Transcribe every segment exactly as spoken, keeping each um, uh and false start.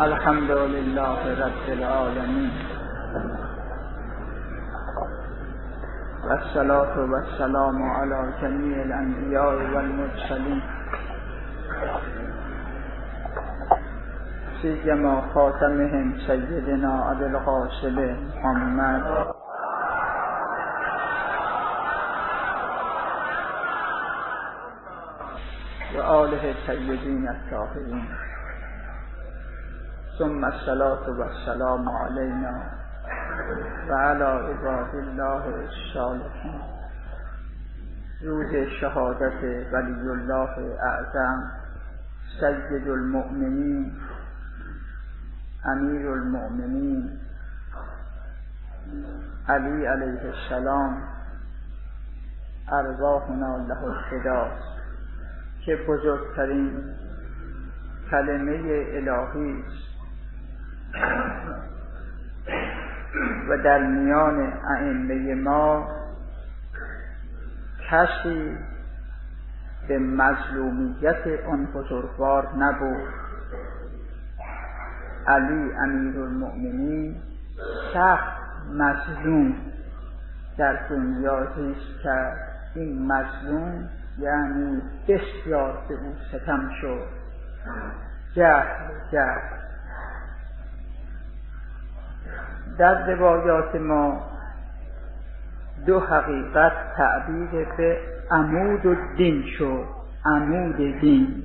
الحمد لله رب العالمین و الصلاة و السلام علی جمیع الانبیاء و المرسلین سیما خاتمهم سیدنا ابی القاسم محمد و آله طیبین الطاهرین، ثم الصلاة و السلام علینا و علی عباد الله الصالحین. روز شهادت ولی الله اعظم سید المؤمنین امیر المؤمنین علی علیه السلام، ارواحنا له الفداست، که بزرگترین کلمه الهی است و در میان ائمه ما کسی به مظلومیت آن بزرگوار نبود. علی امیرالمؤمنین سخت مظلوم در دنیا زیست کرد. این مظلوم یعنی بسیار به او ستم شد، جهل جهل. در روایات ما دو حقیقت تعبیر به عمود الدین شد. عمود دین،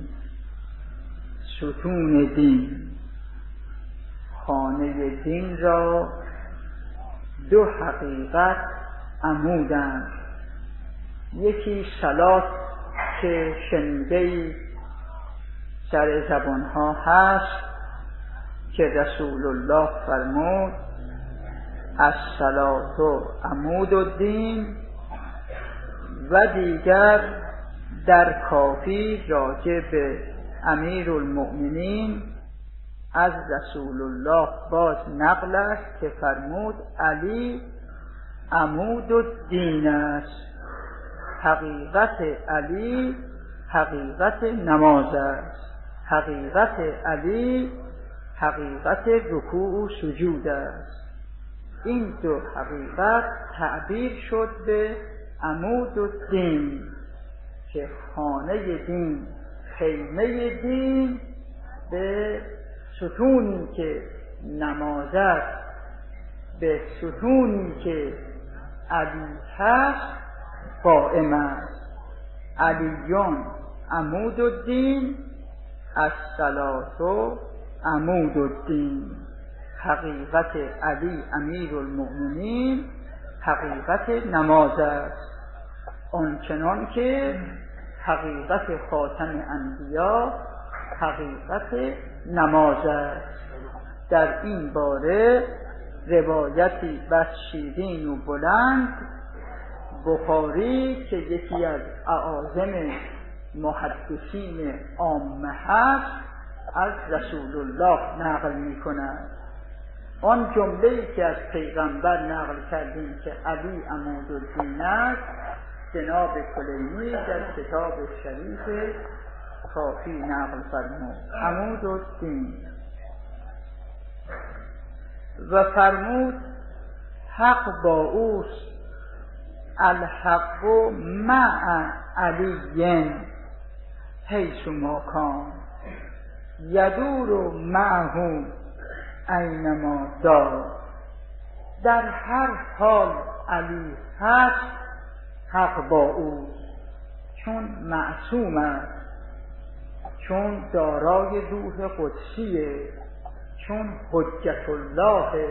ستون دین، خانه دین را دو حقیقت عمودند. یکی صلات که شنیده‌ای سر زبانها هست که رسول الله فرمود الصلاة عمود الدین، و دیگر در کافی راجع به امیر المؤمنین از رسول الله باز نقل است که فرمود علی عمود الدین است. حقیقت علی حقیقت نماز است. حقیقت علی حقیقت رکوع و سجود است. این دو حقیقت تعبیر شد به عمود الدین، که خانه دین، خیمه دین، به ستونی که نماز است، به ستونی که علی هست قائم است. علیون عمود الدین، الصلاة عمود الدین. حقیقت علی امیر المؤمنین حقیقت نماز است، آنچنان که حقیقت خاتم انبیا حقیقت نماز است. در این باره روایتی بس شیرین و بلند بخاری که یکی از اعاظم محدثین عامه هست از رسول الله نقل می کند. آن جمله‌ای که از پیغمبر نقل کردیم که علی عمود الدین است، جناب کلینی در کتاب شریف کافی نقل فرمود عمود الدین، و فرمود حق با اوست، الحق مع علی حیث ما کان، یدور معه اینما دار. در هر حال علی هست، حق با اوست، چون معصوم است، چون دارای روح قدسیه، چون حجت الله،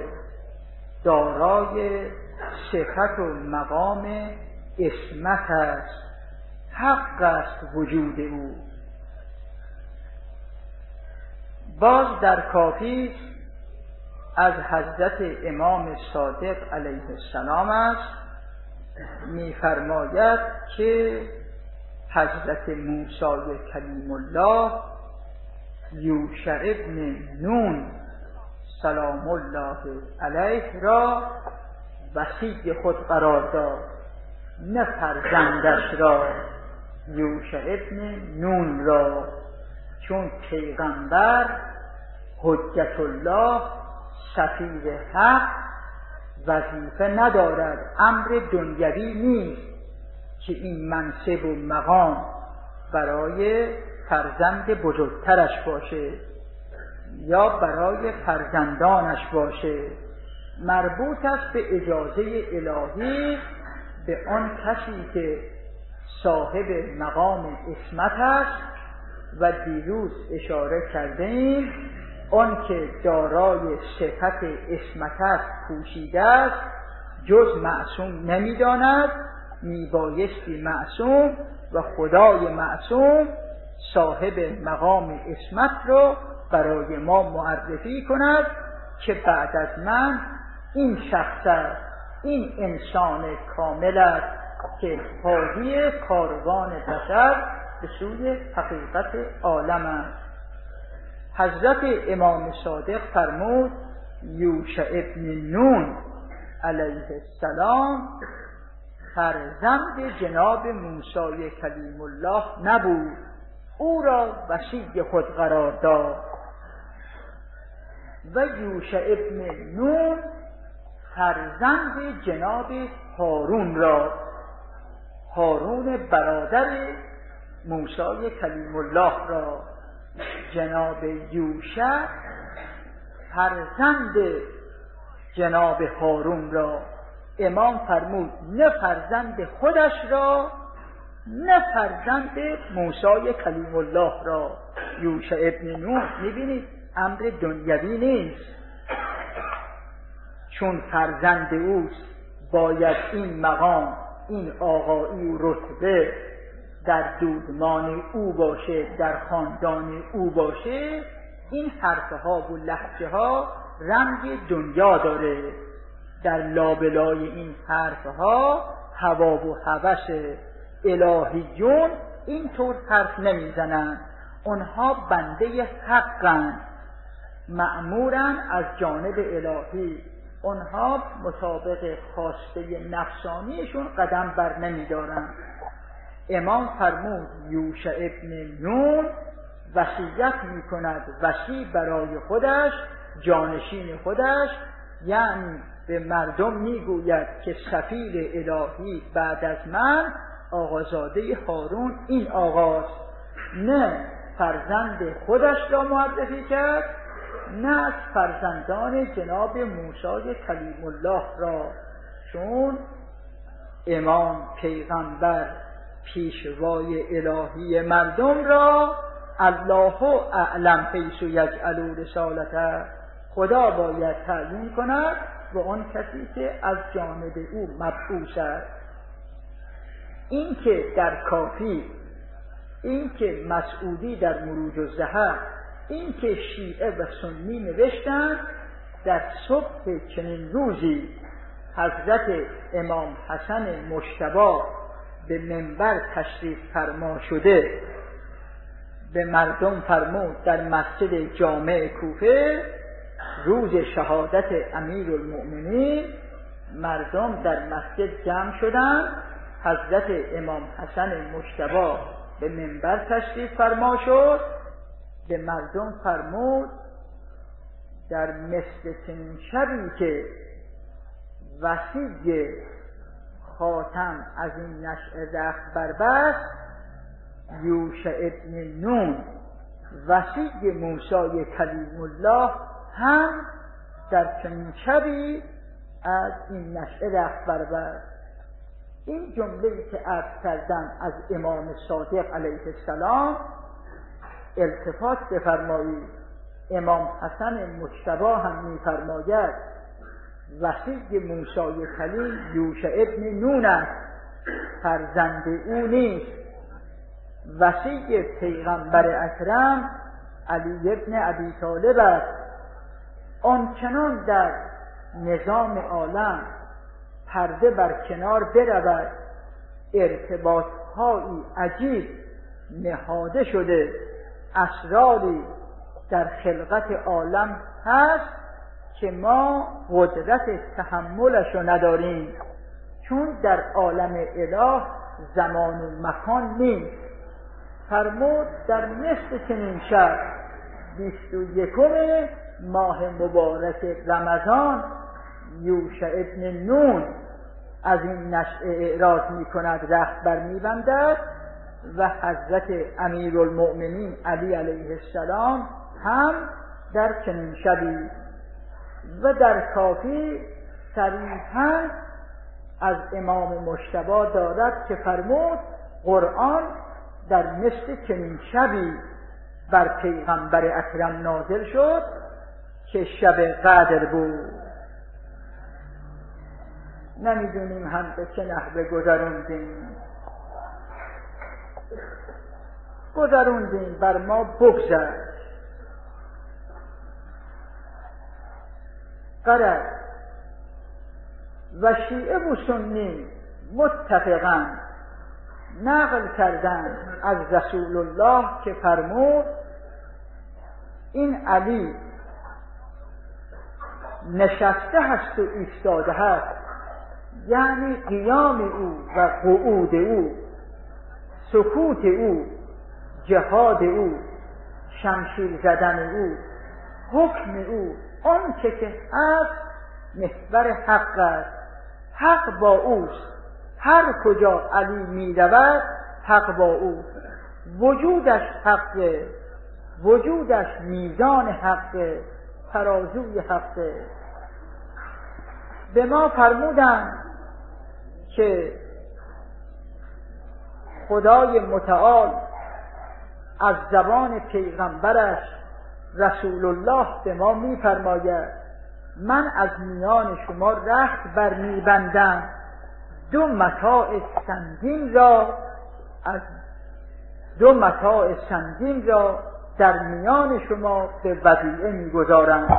دارای صفت و مقام عصمت است، حق است وجود او. باز در کافی از حضرت امام صادق علیه السلام است، می‌فرماید که حضرت موسی کلیم الله یوشع ابن نون سلام الله علیه را وصی خود قرار داد، نه فرزندش را، یوشع ابن نون را، چون پیغمبر حجت الله سفیر حق وظیفه ندارد، امر دنیوی نیست که این منصب و مقام برای فرزند بزرگترش باشه یا برای فرزندانش باشه، مربوط است به اجازه الهی به آن کسی که صاحب مقام عصمت است و دیروز اشاره کردیم آن که دارای صفت عصمت است پوشیده است جز معصوم نمی‌داند، میبایستی معصوم و خدای معصوم صاحب مقام عصمت رو برای ما معرفی کند که بعد از من این شخص است، این انسان کامل است که حاوی کاروان بشر به سوی حقیقت عالم است. حضرت امام صادق فرمود یوشع ابن نون علیه السلام فرزند جناب موسی کلیم الله نبود، او را وصی خود قرار داد. و یوشع ابن نون فرزند جناب هارون را، هارون برادر موسی کلیم الله را، جناب یوشع فرزند جناب هارون را. امام فرمود نه فرزند خودش را نه فرزند موسی کلیم الله را. یوشع ابن نون میبینید امر دنیوی نیست، چون فرزند اوست باید این مقام، این آقایی و رتبه در دودمان او باشه، در خاندان او باشه. این حرفه ها و لهجه ها رنگ دنیا داره، در لابلای این حرفه ها هوا و هوس الهیون اینطور حرف نمیزنن. اونها بنده حقن، مأمورن از جانب الهی، اونها مطابق خواسته نفسانیشون قدم بر نمیدارن. امام فرمود یوشع ابن نون وصیت میکند، وصی برای خودش، جانشین خودش، یعنی به مردم میگوید که سفیر الهی بعد از من آقازاده هارون این آقاست. نه فرزند خودش را معرفی کرد نه از فرزندان جناب موسی کلیم الله را، چون امام پیغمبر پیشوای الهی مردم را الله اعلم حیث یجعل رسالته، خدا باید تعیین کند و آن کسی که از جانب او مبعوث است. این که در کافی، این که مسعودی در مروج الزهر، این که شیعه و سنی نوشتند در صبح چنین روزی حضرت امام حسن مجتبی به منبر تشریف فرما شده به مردم فرمود در مسجد جامع کوفه روز شهادت امیرالمؤمنین، مردم در مسجد جمع شدند، حضرت امام حسن مجتبی به منبر تشریف فرما شد، به مردم فرمود در مثل چنین شبی که وصی خاتم از این نشأه رخت بربست، یوشع ابن نون وصی موسی کلیم الله هم در چنین شبی از این نشأه رخت بربست. این جمله‌ای که عرض کردم از امام صادق علیه السلام التفات بفرمایید. امام حسن مجتبی هم می‌فرماید وصی موسی کلیم یوشع ابن نون است، فرزند او نیست. وصی پیغمبر اکرم علی ابن ابی طالب است. آنچنان در نظام عالم پرده بر کنار برود، ارتباط‌هایی عجیب نهاده شده، اسراری در خلقت عالم هست که ما قدرت تحملش رو نداریم، چون در عالم اله زمان و مکان نیست. فرمود در مثل چنین شب بیست و یکم ماه مبارک رمضان یوشع ابن نون از این نشأه اعراض می کند، رخت بر می بندد و حضرت امیرالمؤمنین علی علیه السلام هم در چنین شبی. و در کافی صریحاً از امام مجتبی دارد که فرمود قرآن در مثل چنین شبی بر پیغمبر اکرم نازل شد که شب قدر بود. نمیدونیم هم به چه نحوه گذروندیم گذروندیم بر ما بگذشت. قرار و شیعه و سنی متفقاً نقل کردن از رسول الله که فرمود این علی نشسته هست و ایستاده هست، یعنی قیام او و قعود او، سکوت او، جهاد او، شمشیر زدن او، حکم او، آن چه که هست محور حق است. حق با اوست، هر کجا علی می رود حق با اوست. وجودش حقه، وجودش میزان حقه، ترازوی حقه. به ما فرمودند که خدای متعال از زبان پیغمبرش رسول الله به ما می فرماید من از میان شما رخت بر می بندم، دو متاع سنگین را از دو متاع سنگین را در میان شما به ودیعه می گذارم.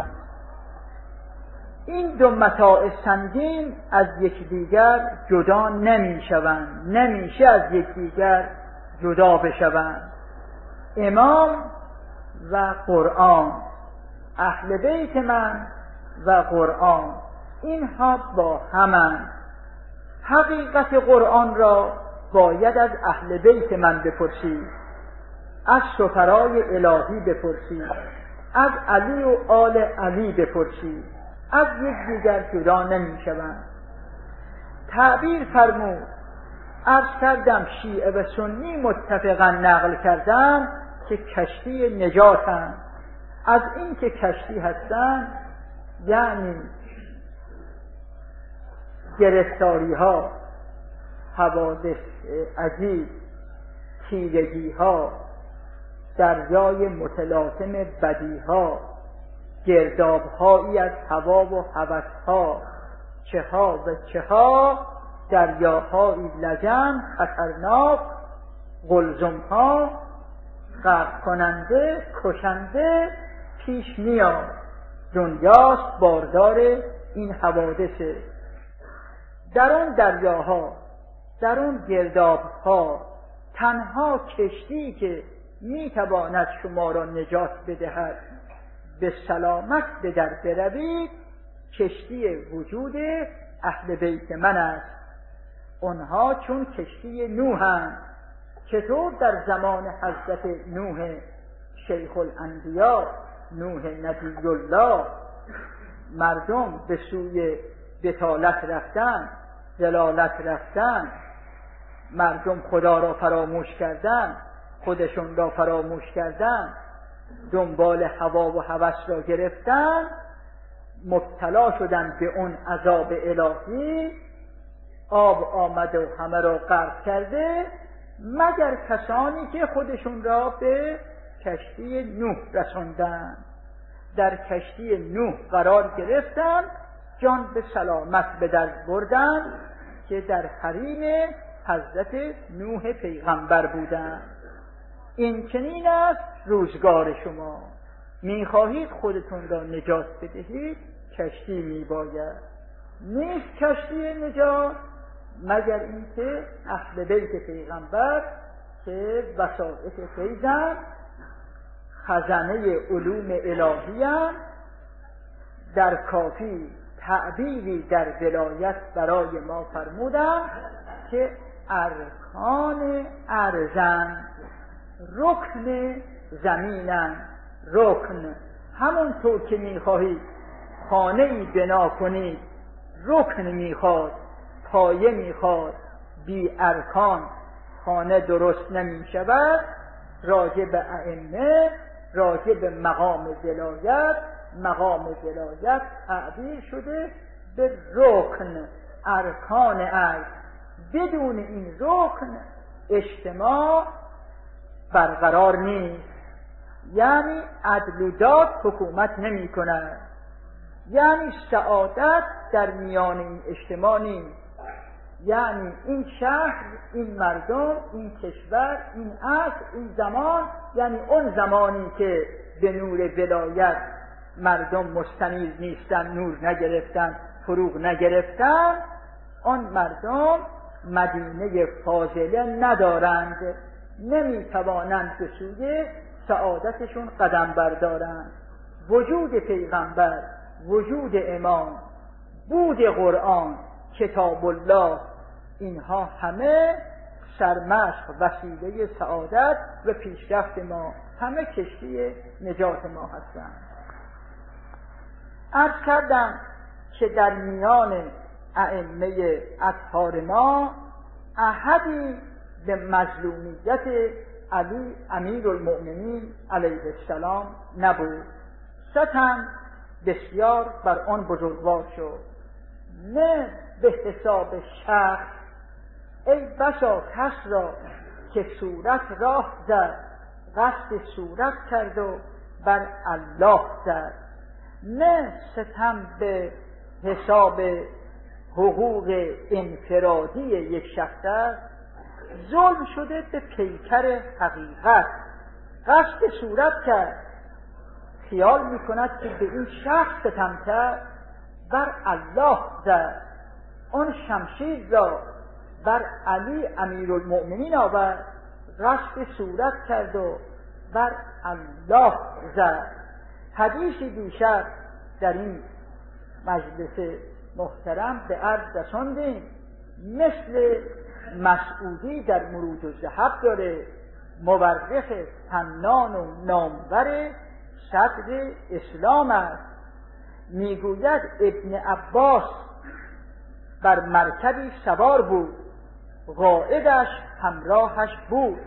این دو متاع سنگین از یکدیگر جدا نمی شوند، نمیشه از یکدیگر جدا بشوند. امام و قرآن، اهل بیت من و قرآن، اینها با همند. حقیقت قرآن را باید از اهل بیت من بپرسید، از سفرای الهی بپرسید، از علی و آل علی بپرسید، از یکدیگر جدا نمی شوند. تعبیر فرمود، عرض کردم شیعه و سنی متفقا نقل کردن که کشتی نجاتند. از این که کشتی هستند یعنی گرفتاری ها، حوادث عجیب، تیرگی ها، دریای متلاطم بدی ها، گرداب هایی از هوا و هوس ها، چه ها و چه ها، دریاهایی لجن خطرناک، قلزم ها غرق کننده کشنده پیش میاد. دنیاست باردار این حوادثه. در اون دریاها، در اون گرداب ها، تنها کشتی که میتواند شما را نجات بدهد، به سلامت به در بروید، کشتی وجود اهل بیت من است. اونها چون کشتی نوحند. چطور در زمان حضرت نوح شیخ الانبیا، نوح نبی الله، مردم به سوی بطالت رفتن، ضلالت رفتن، مردم خدا را فراموش کردن، خودشون را فراموش کردن، دنبال هوا و هوس را گرفتن، مبتلا شدن به اون عذاب الهی، آب آمده و همه را غرق کرده، مگر کسانی که خودشون را به کشتی نوح رساندند. در کشتی نوح قرار گرفتند، جان به سلامت به در بردند که در حریم حضرت نوح پیغمبر بودند. این چنین است روزگار شما. میخواهید خودتون را نجات بدهید، کشتی میباید. نیست کشتی نجات مگر اینکه اهل بیت پیغمبر که وسائط فیضن، خزانه علوم الهی‌اند. در کافی تعبیری در ولایت برای ما فرمودند که ارکان ارزن، رکن زمینن، رکن، همونطور که میخواهی خانه ای بنا کنی رکن میخواد، پایه میخواد، بی ارکان خانه درست نمی شود. راجع به ائمه، راجع به مقام ولایت، مقام ولایت تعبیر شده به رکن، ارکان ارز. بدون این رکن اجتماع برقرار نیست، یعنی عدل و داد حکومت نمی کند، یعنی سعادت در میان این اجتماع نیست، یعنی این شهر، این مردم، این کشور، این عصر، این زمان، یعنی اون زمانی که به نور ولایت مردم مستنیر نیستن، نور نگرفتن، فروغ نگرفتن، آن مردم مدینه فاضله ندارند، نمیتوانند به سوی سعادتشون قدم بردارند. وجود پیغمبر، وجود امام، بود قرآن، کتاب الله، اینها همه سرمشق، وسیله سعادت و پیشرفت ما، همه کشتی نجات ما هستند. عرض کردم که در میان ائمه اطهار ما احدی به مظلومیت علی امیرالمؤمنین علیه السلام نبود. ستم بسیار بر آن بزرگوار شد، نه به حساب شخص. ای بسا کس را که صورت راه زد، قصد صورت کرد و بر الله زد. نه ستم به حساب حقوق انفرادی یک شخص است، ظلم شده به پیکر حقیقت. قصد صورت کرد، خیال میکند که به این شخص ستم کرد، بر الله زد. آن شمشیر را بر علی امیرالمؤمنین آورد، قصد صورت کرد و بر الله زد. حدیثی دیشب در این مجلس محترم به عرض رساندیم، مثل مسعودی در مروج الذهب داره، مورخ فنان و نامور صدر اسلام است. میگوید ابن عباس بر مرکبی سوار بود، قائدش همراهش بود.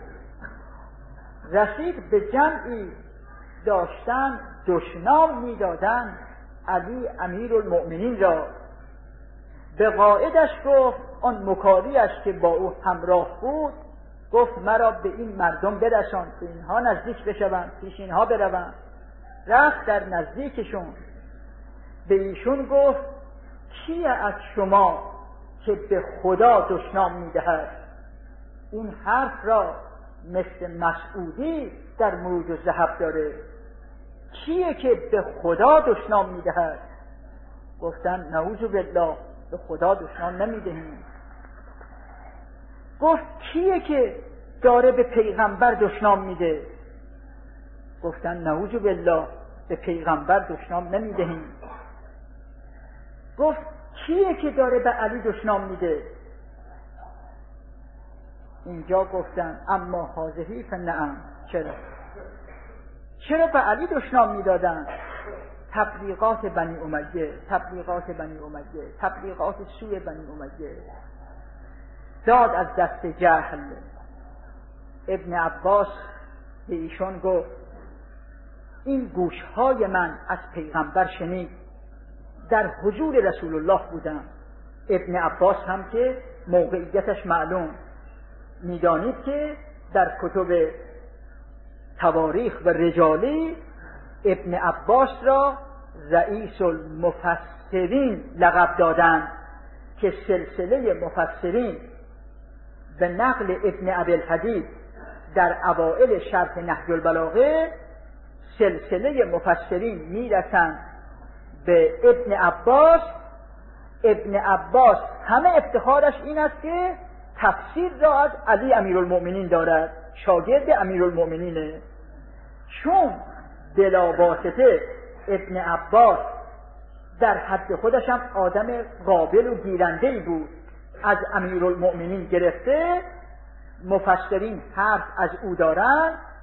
رسید به جمعی داشتن دشنام میدادند علی امیرالمؤمنین را. به قائدش گفت، آن مکاریش که با او همراه بود، گفت مرا به این مردم برسان که اینها نزدیک بشوند، پیش اینها بروند. رفت در نزدیکشون، به ایشون گفت کیه از شما که به خدا دشنام میدهد؟ این حرف را مثل مسعودی در مروج الذهب داره. کیه که به خدا دشنام میدهد؟ گفتن نعوذ بالله، به خدا دشنام نمیدهیم. گفت کیه که داره به پیغمبر دشنام میده؟ گفتن نعوذ بالله، به پیغمبر دشنام نمیدهیم. گفت کیه که داره به علی دشنام میده؟ اینجا گفتن اما حاضری فنعم. چرا؟ چرا به علی دشنام میدادن؟ تبلیغات بنی امیه، تبلیغات بنی امیه، تبلیغات سوی بنی امیه. داد از دست جهل. ابن عباس به ایشون گفت این گوشهای من از پیغمبر شنید، در حضور رسول الله بودم. ابن عباس هم که موقعیتش معلوم، میدانید که در کتب تواریخ و رجالی ابن عباس را رئیس المفسرین لقب دادند، که سلسله مفسرین به نقل ابن ابی الحدید در اوائل شرح نهج البلاغه، سلسله مفسرین میرسند به ابن عباس. ابن عباس همه افتخارش این است که تفسیر را از علی امیرالمؤمنین دارد، شاگرد امیرالمؤمنینه. چون بلا واسطه ابن عباس در حد خودش هم آدم قابل و گیرنده‌ای بود، از امیرالمؤمنین گرفته مفسرین حرف از او دارند،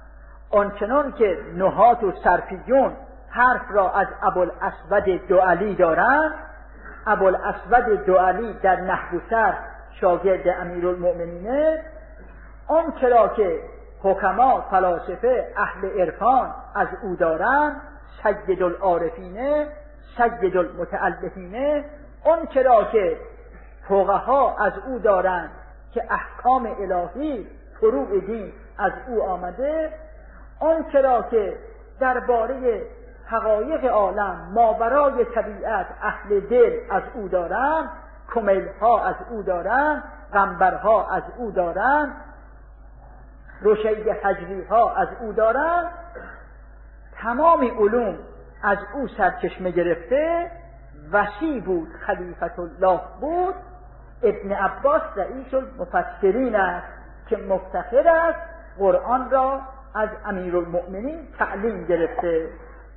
آنچنان که نحات و صرفیون حرف را از ابوالاسود دؤلی دارند، ابوالاسود دؤلی در نحو و صرف شاگرد امیرالمؤمنینه، آن چرا که حکما، فلاسفه، اهل عرفان از او دارند، سید العارفینه، سید المتعلفینه، آن چرا که فقها از او دارند که احکام الهی فروع دین از او آمده، آن چرا که درباره حقایق عالم ماورای طبیعت اهل دل از او دارند، کمیلها از او دارند، غنبرها از او دارند، رشید حجوی ها از او دارند، تمام علوم از او سرچشمه گرفته، وسیع بود، خلیفت الله بود. ابن عباس رئیس المفسرین است که مفتخر است قرآن را از امیرالمؤمنین تعلیم گرفته.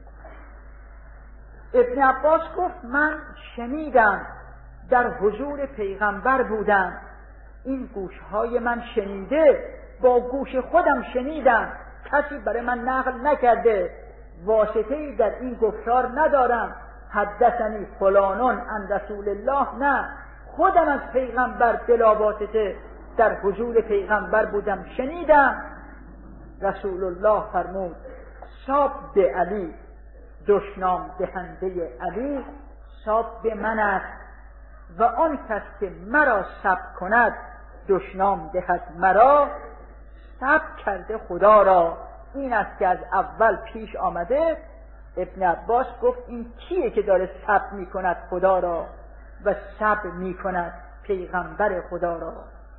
ابن عباس گفت من شنیدم، در حضور پیغمبر بودم، این گوشهای من شنیده، با گوش خودم شنیدم، کسی برای من نقل نکرده، واسطه‌ای در این گفتار ندارم، حدثنی فلانون عن رسول الله، نه، خودم از پیغمبر بلا واسطه در حضور پیغمبر بودم، شنیدم. رسول الله فرمود ساب به علی، دشنام دهنده علی ساب به من است، و آن کس که مرا سب کند دشنام دهد مرا، سب کرده خدا را. این است که از اول پیش آمده. ابن عباس گفت این کیه که داره سب می کند خدا را و سب می کند پیغمبر خدا را؟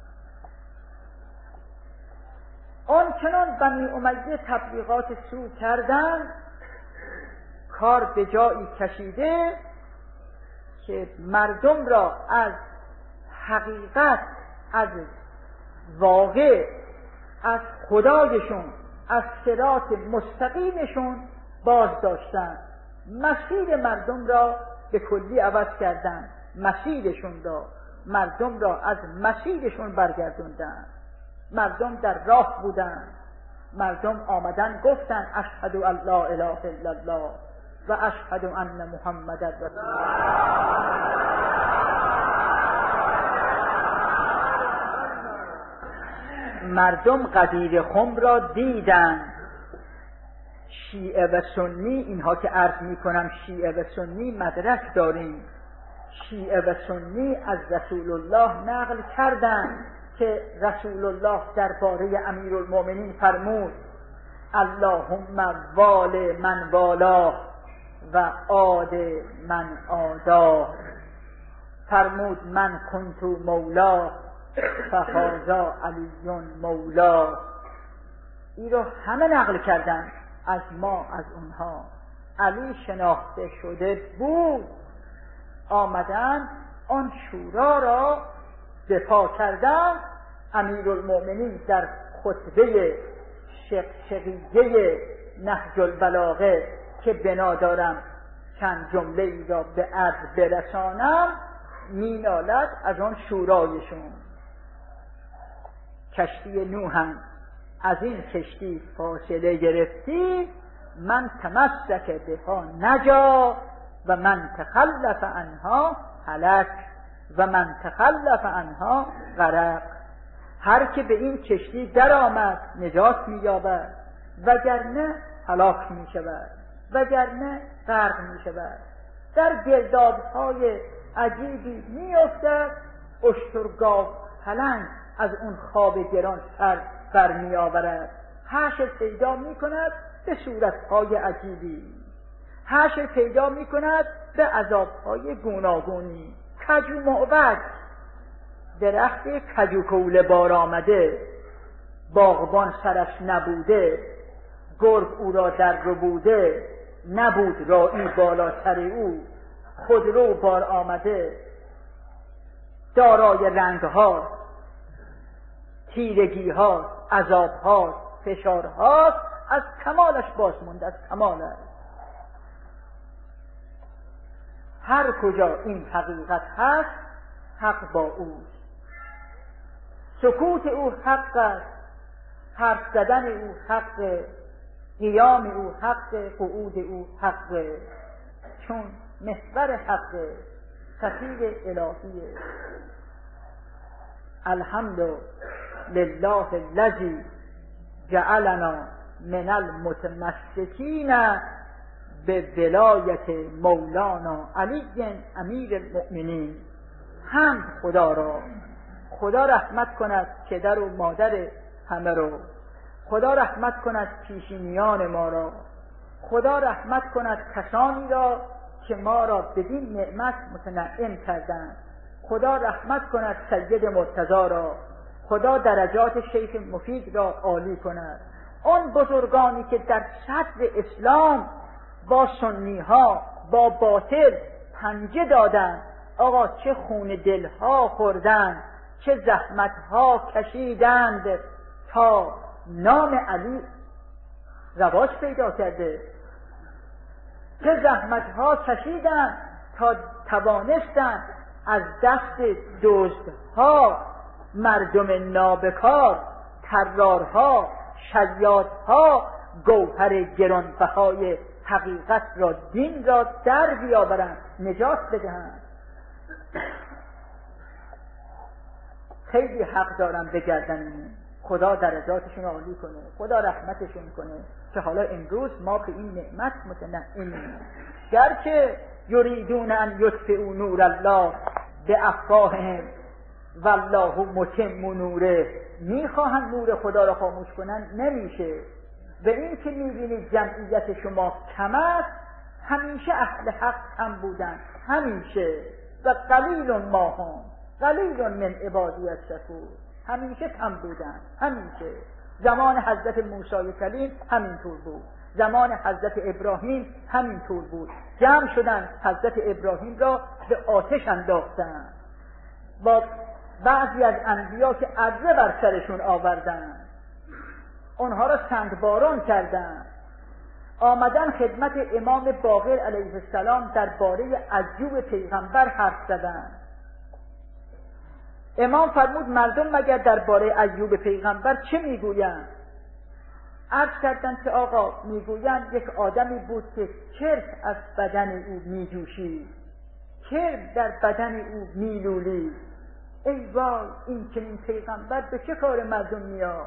آنچنان بنی امیه تبلیغات سو کردن، کار به جایی کشیده که مردم را از حقیقت، از واقع، از خدایشون، از صراط مستقیمشون باز داشتن، مسیر مردم را به کلی عوض کردن، مسیرشون را، مردم را از مسیرشون برگردوندن. مردم در راه بودن، مردم آمدن گفتن اشهد ان لا اله الا الله و اشهد ان محمد رسول الله. مردم قدیر خم را دیدن. شیعه و سنی، اینها که عرض می کنم شیعه و سنی مدرک داریم، شیعه و سنی از رسول الله نقل کردند که رسول الله درباره امیرالمؤمنین فرمود اللهم وال من والاه و عاد من عاداه، فرمود من کنت مولا فهذا علی مولا. این رو همه نقل کردن از ما، از اونها. علی شناخته شده بود، آمدن آن شورا را دفاع کردن. امیرالمؤمنین در خطبه شقشقیه نهج البلاغه که بنا دارم چند جمله ای را به عرض برسانم، مینالد از آن شورایشون. کشتی نوحم از این کشتی فاصله گرفتی، من تمسک بها نجا و من تخلف عنها هلک و من تخلف عنها غرق. هر که به این کشتی در آمد نجات می یابد، وگرنه هلاک می شود، وگرنه غرق می شود. در گردابهای عجیبی می افتد، اشترگاو پلنگ از اون خواب گران سر بر می آورد، حشر پیدا می کند به صورتهای عجیبی، حشر پیدا می کند به عذابهای گوناگونی. کجو معوج، درخت کجو کوله بار آمده، باغبان سرش نبوده، گرگ او را در رو بوده، نبود راعی بالاتر او، خودرو بار آمده، دارای رنگ ها، تیرگی ها، عذاب ها، فشار ها، از کمالش باز مونده، از کمالش. هر کجا این حقیقت هست حق با اوست، سکوت او حق است، حرف زدن او حق، قیام او حق، قعود او حق، چون محور حق سفیر الهیه. الحمد لله الذی جعلنا من المتمسکین به ولایت مولانا علی امیر المؤمنین. حمد خدا را، خدا رحمت کند پدر و مادر همه رو، خدا رحمت کند پیشینیان ما را، خدا رحمت کند کسانی را که ما را بدین نعمت متنعم کردند، خدا رحمت کند سید مرتضی را، خدا درجات شیخ مفید را عالی کند. آن بزرگانی که در صدر اسلام با سنی ها با باطل پنجه دادند، آقا چه خون دلها خوردند، چه زحمتها کشیدند تا نام علی رواج پیدا کرده، چه زحمتها کشیدند تا توانستند از دست دزدها، مردم نابکار، طرارها، شیادها گوهر گرانبهای حقیقت را، دین را در بیاورند، نجات بدهند. خیلی حق دارن بگردن، خدا درجاتشون عالی کنه، خدا رحمتشون کنه که حالا امروز ما به این نعمت متنعمیم. گرچه یریدون ان یطفئوا نور الله بافواههم والله متم نوره، میخواهن نور خدا را خاموش کنن، نمیشه. به این که میبینید جمعیت شما کم است، همیشه اهل حق هم بودن، همیشه. و قلیل ما هم قلیل من عبادی الشکور، همیشه کم بودن، همیشه. زمان حضرت موسی کلیم همینطور بود، زمان حضرت ابراهیم همینطور بود. جمع شدن حضرت ابراهیم را به آتش انداختن، با بعضی از انبیا که اره بر سرشون آوردن، اونها را سنگباران کردن. آمدن خدمت امام باقر علیه السلام درباره ایوب پیغمبر حرف زدن. امام فرمود مردم مگر درباره ایوب پیغمبر چه میگویند؟ عرض کردند که آقا میگویند یک آدمی بود که چرک از بدن او میجوشید، کرم در بدن او میلولید. ای وای، این چنین پیغمبر به چه کار مردم میاد؟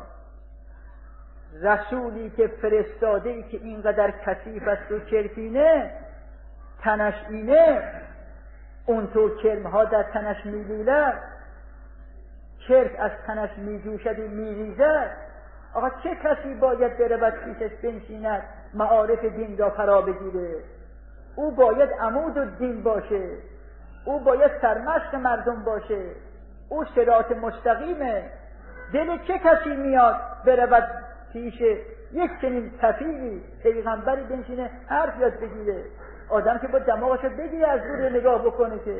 رسولی که فرستاده ای که اینقدر کثیف است و چرکینه، تنش اینه، اونطور کرمها در تنش میلولد، چرک از تنش میجوشد و میریزد. آقا چه کسی باید برود پیشش بنشیند معارف دین را فرا بگیره؟ او باید عمود الدین باشه، او باید سرمشق مردم باشه، او صراط مستقیمه. دل چه کسی میاد برود پیش یک چنین سفیری پیغمبری بنشینه حرف یاد بگیره؟ آدم که با دماغشو بگیره از دور نگاه بکنه. که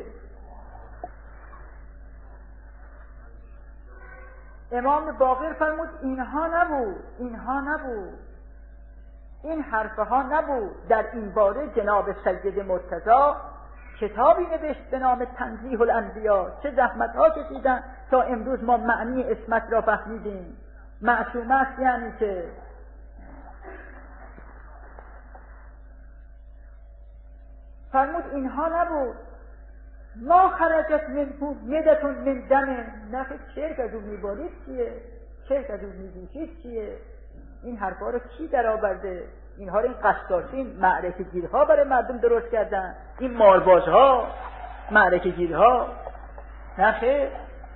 امام باقر فرمود اینها نبود، اینها نبود، این حرفها نبود. در این باره جناب سید مرتضی کتابی نوشت به نام تنزیه الانبیا. چه زحمتها کشیدن تا امروز ما معنی اسمت را فهمیدیم. معصومه است یعنی که فرمود اینها نبود. ما خرجت من مدتون من دم، نخی چرک از اون میبارید چیه؟ چرک از اون میبوشید چیه؟ این حرفا رو کی در آورده؟ اینها رو این قشقاشین معرکه گیرها برای مردم درست کردن، این ماربازها معرکه گیرها. نخی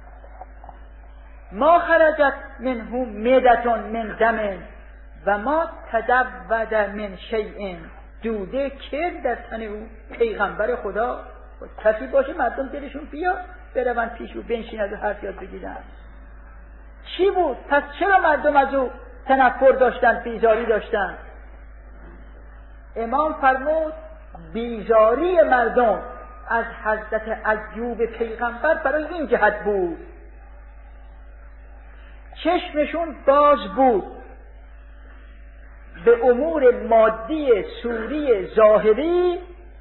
ما خرجت منه مدتون من دم و ما تدود من شیء، دوده کرد در تن او پیغمبر خدا. کسی باشه مردم دلشون بیاد بروند پیش او بنشیند و حرف یاد بگیرن. چی بود؟ پس چرا مردم از او تنفر داشتن، بیزاری داشتن؟ امام فرمود بیزاری مردم از حضرت ایوب پیغمبر برای این جهت بود، چشمشون باز بود به امور مادی سوری ظاهری،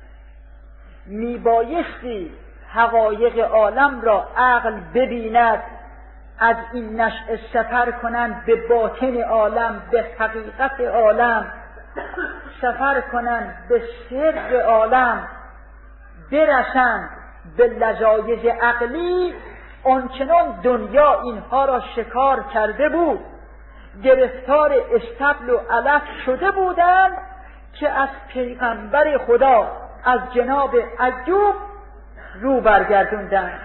میبایستی حقایق عالم را عقل ببیند، از این نشأه سفر کنند به باطن عالم، به حقیقت عالم، سفر کنند به سر عالم، برسند به لذایذ عقلی، آنچنان دنیا اینها را شکار کرده بود، گرفتار استبل و علف شده بودند که از پیغمبر خدا از جناب ایوب رو برگردوندند.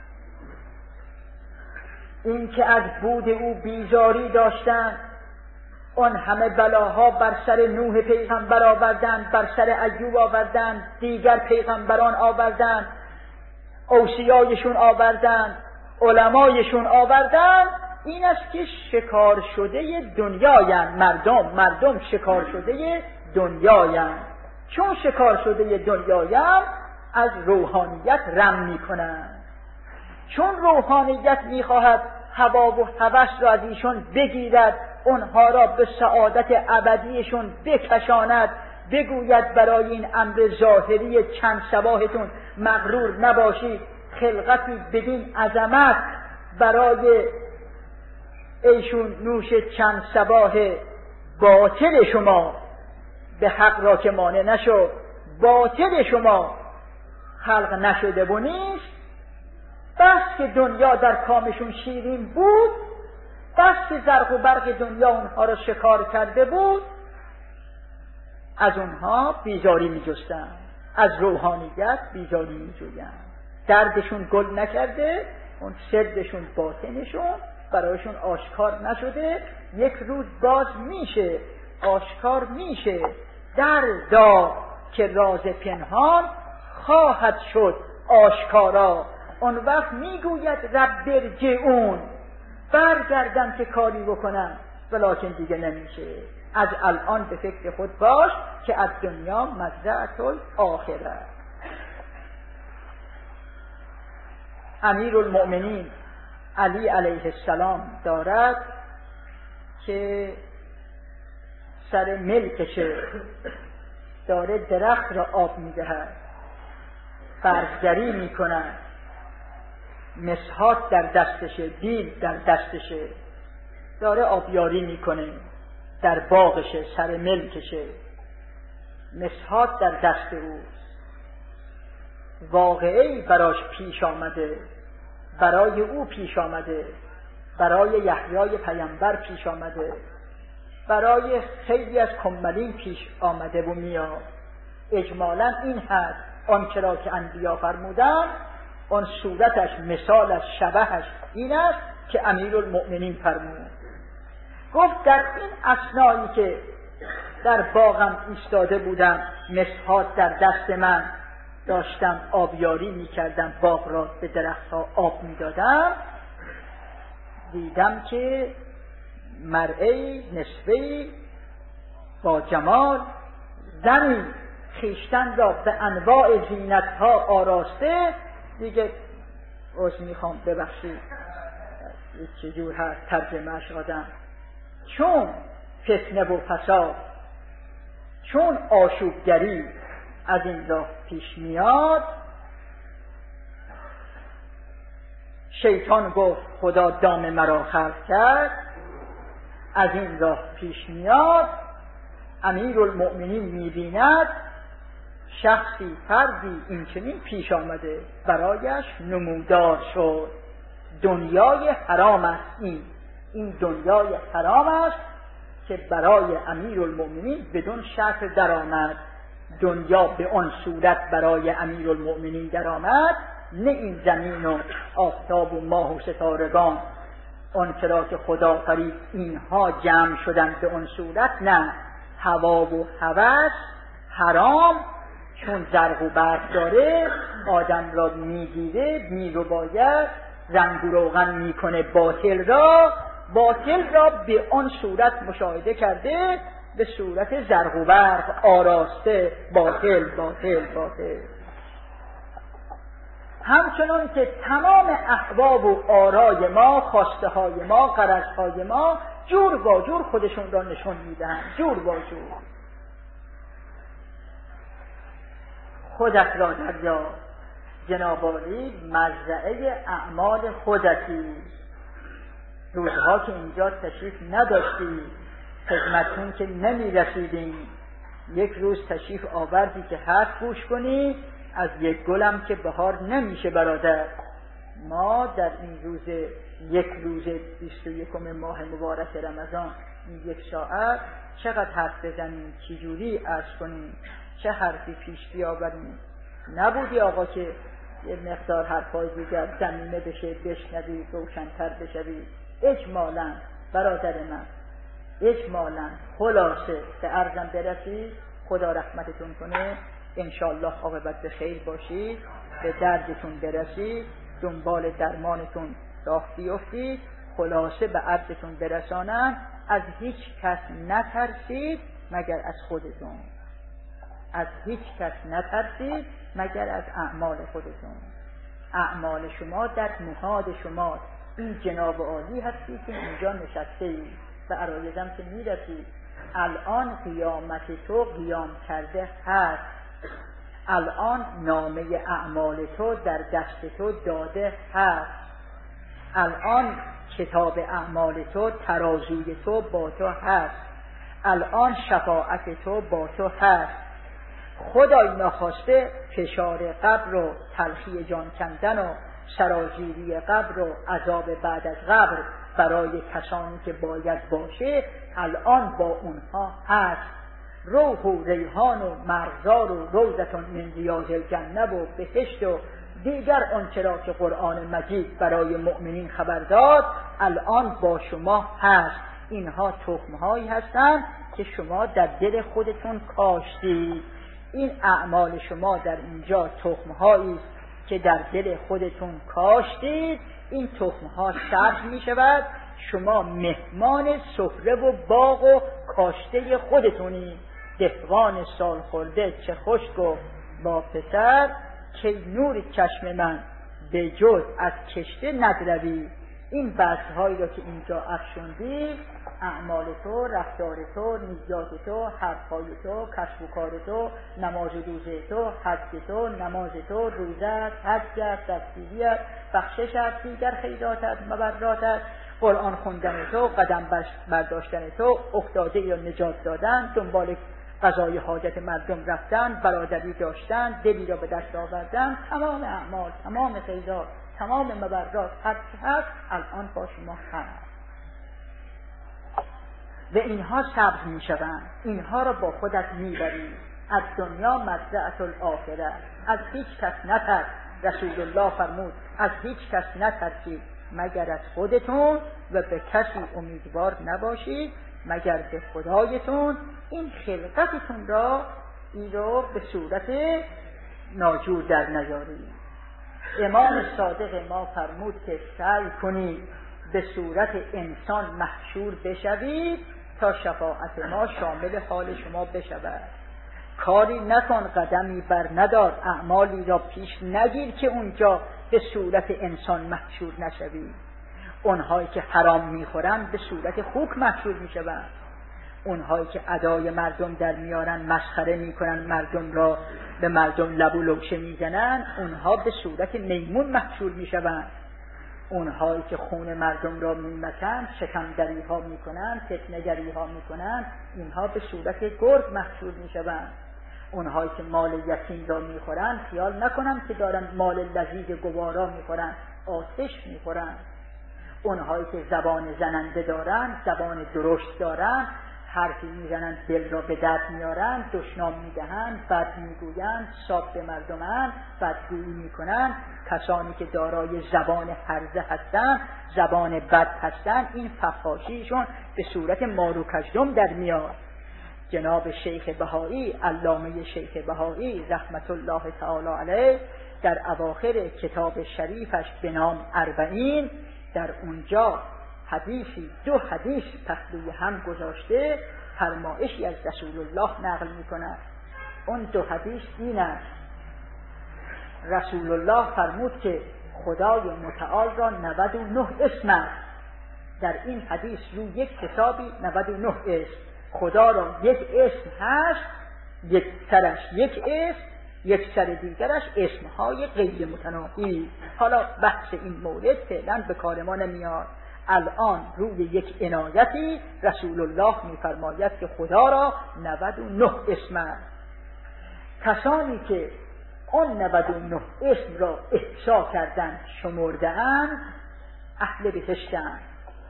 این که از بود او بیزاری داشتند، آن همه بلاها بر سر نوح پیغمبر آوردند، بر سر ایوب آوردند، دیگر پیغمبران آوردند، اوصیایشون آوردند، علمایشون آوردند. این است که شکار شده دنیایند. مردم مردم شکار شده دنیایند. چون شکار شده دنیایند از روحانیت رم میکنند. چون روحانیت میخواهد هوا و هوس را از ایشون بگیرد، اونها را به سعادت ابدیشون بکشاند، بگوید برای این امر ظاهری چند صباحتون مغرور نباشید، خلقتی بدین عظمت برای ایشون نوش چند صباح باطل شما به حق را که مانع نشد، باطل شما خلق نشده و نیست. بس که دنیا در کامشون شیرین بود، بس که زرق و برق دنیا اونها را شکار کرده بود، از اونها بیزاری می جستن، از روحانیت بیزاری می جوین. دردشون گل نکرده، اون سردشون باطنشون برایشون آشکار نشده. یک روز باز میشه، آشکار میشه. دردا که راز پنهان خواهد شد آشکارا. اون وقت میگوید رب ارجعون، برگردم که کاری بکنم، ولکن دیگه نمیشه. از الان به فکر خود باش که از دنیا مزرعة الاخره. امیر المؤمنین علی علیه السلام دارد که سر ملکشه داره درخت را آب میدهد، برگری میکند، مسحات در دستشه، بیل در دستشه، داره آبیاری میکنه در باغشه، سر ملکشه، مسحات در دست اوست. واقعی براش پیش آمده، برای او پیش آمده، برای یحیای پیامبر پیش آمده، برای خیلی از کمالین پیش آمده و میاد. اجمالا این هست آنچه را که انبیا فرمودند، آن صورتش، مثالش، شبهش این است که امیرالمؤمنین فرمود. گفت در این اثنایی که در باغم ایستاده بودم، مسحات در دست من داشتم آبیاری میکردم، باغ را به درختها آب میدادم، دیدم که مرئی نسبی با جمال، زنی خیشتن را به انواع زینتها آراسته. دیگه عذر میخوام ببخشید چجور هست ترجمهش آدم، چون فتنه و فساد، چون آشوبگری از این راه پیش میاد، شیطان گفت خدا دام مرا خلق کرد، از این راه پیش میاد. امیرالمؤمنین میبیند شخصی، فردی این چنین پیش آمده، برایش نمودار شد. دنیای حرام است، این این دنیای حرام است که برای امیرالمؤمنین بدون شکل در آمد. دنیا به آن صورت برای امیرالمؤمنین در آمد، نه این زمین و آفتاب و ماه و ستارگان، آن چرا که خدا فرید اینها جمع شدن به آن صورت، نه. هوا و هوس حرام، چون زرق و برق داره، آدم را میگیره، میرو باید رنگ و روغن میکنه باطل را، باطل را به آن صورت مشاهده کرده، به صورت زرق و برق آراسته، باطل باطل باطل. همچنان که تمام احواب و آرای ما، خواسته های ما، غرضهای ما جور با جور خودشون را نشون میدن، جور با جور. خودت را دریا جناب عالی، مزرعه اعمال خودتی. روزها که اینجا تشریف نداشتی، خدمتون که نمی رسیدیم. یک روز تشریف آوردی که حرف گوش کنی، از یک گلم که بهار نمیشه برادر. ما در این روز یک روز بیست و یکم ماه مبارک رمضان این یک ساعت چقدر حرف بزنیم، چجوری عرض کنیم، چه حرفی پیش بیاوریم. نبودی آقا که یه مقدار حرفای دیگر زمینه بشه، بشنوی، روشن‌تر بشوی. اجمالاً برادر من، اجمالاً خلاصه به عرضم برسید، خدا رحمتتون کنه، انشاءالله عاقبت به خیر باشید، به دردتون برسید، دنبال درمانتون راه بیفتید، خلاصه به عرضتون برسانم. از هیچ کس نترسید مگر از خودتون، از هیچ کس نترسید مگر از اعمال خودتون. اعمال شما در نهاد شما، این جناب عالی هستی که اینجا نشسته ای و عرایزم که میرسید. الان قیامت تو قیام کرده هست، الان نامه اعمال تو در دست تو داده هست، الان کتاب اعمال تو، ترازوی تو با تو هست، الان شفاعت تو با تو هست. خدای ناخواسته فشار قبر و تلخی جان کندن و سرازیری قبر و عذاب بعد از قبر برای کسانی که باید باشه الان با اونها هست. روح و ریحان و مرغزار و روضتون من ریاض الجنه و بهشت و دیگر آنچه را که قرآن مجید برای مؤمنین خبر داد الان با شما هست. اینها تخمهایی هستند که شما در دل خودتون کاشتید. این اعمال شما در اینجا تخمهایی است که در دل خودتون کاشتید. این تخمها سبز می شود، شما مهمان سفره و باغ و کاشته خودتونی. دهقان سال خورده چه خشک و با پسر، که نور چشم من به جز از کشته ندروی. این بحث‌هایی را که اینجا افشوندی، اعمال تو، رفتار تو، نیات تو، حرف‌های تو، کسب و کار تو، نماز و روزه تو، حج تو، نماز تو، روزت، حجت، دستگیریت، بخششت، دیگر خیراتت، مبراتت، قرآن خوندن تو، قدم برداشتن تو، افتاده یا نجات دادن، دنبال قضای حاجت مردم رفتن، برادری داشتن، دلی را به دست آوردن، تمام اعمال، تمام خیرات، تمام مبرات هر چه هست الان با شما هست و اینها سبز می شوند. اینها را با خودت می بری. از دنیا مزرعة الاخره. از هیچ کس نترس. رسول الله فرمود از هیچ کس نترسید مگر از خودتون و به کسی امیدوار نباشید مگر به خدایتون. این خلقتتون را این رو به صورت ناجور در نیارید. امام صادق ما فرمود که سعی کنید به صورت انسان محشور بشوید تا شفاعت ما شامل حال شما بشود. کاری نکن، قدمی بر ندار، اعمالی را پیش نگیر که اونجا به صورت انسان محشور نشوید. اونهایی که حرام میخورن به صورت خوک محشور میشوند. اونهایی که ادای مردم در میارن، مسخره میکنن، مردم را به مردم لب و لوچه میزنن، اونها به صورت میمون محشور میشوند. اونهایی که خون مردم را میمکن، شکمدری ها میکنن، فتنه‌گری ها میکنن، اینها به صورت گرگ محشور میشوند. اونهایی که مال یتیم را میخورن خیال نکنن که دارن مال لذیذ گوارا میخورن، آتش میخورن. اونهایی که زبان زننده دارن، زبان درشت دارن، حرفی میزنن دل را به درد میارن، دشنام میدهن، بد میگوین، ساب به مردمن، بدگویی میکنن. کسانی که دارای زبان هرزه هستن، زبان بد هستن، این فحاشیشون به صورت مارو کژدم در میاد. جناب شیخ بهایی، علامه شیخ بهایی رحمت الله تعالی علیه، در اواخر کتاب شریفش به نام اربعین، در اونجا حدیثی دو حدیث پهلوی هم گذاشته، فرمایشی از رسول الله نقل می‌کند. اون دو حدیث این است: رسول الله فرمود که خدای متعال را نود و نه اسم است. در این حدیث رو یک حسابی نود و نه اسم. خدا را یک اسم هست، یک سرش یک اسم، یک سر دیگرش اسمهای غیر متناهی. حالا بحث این مورد فعلا به کار ما نمیاد. الان روی یک عنایتی رسول الله می‌فرماید که خدا را نود و نه اسم است. کسانی که آن نود و نه اسم را احصا کردند شمرده‌اند اهل بهشتند.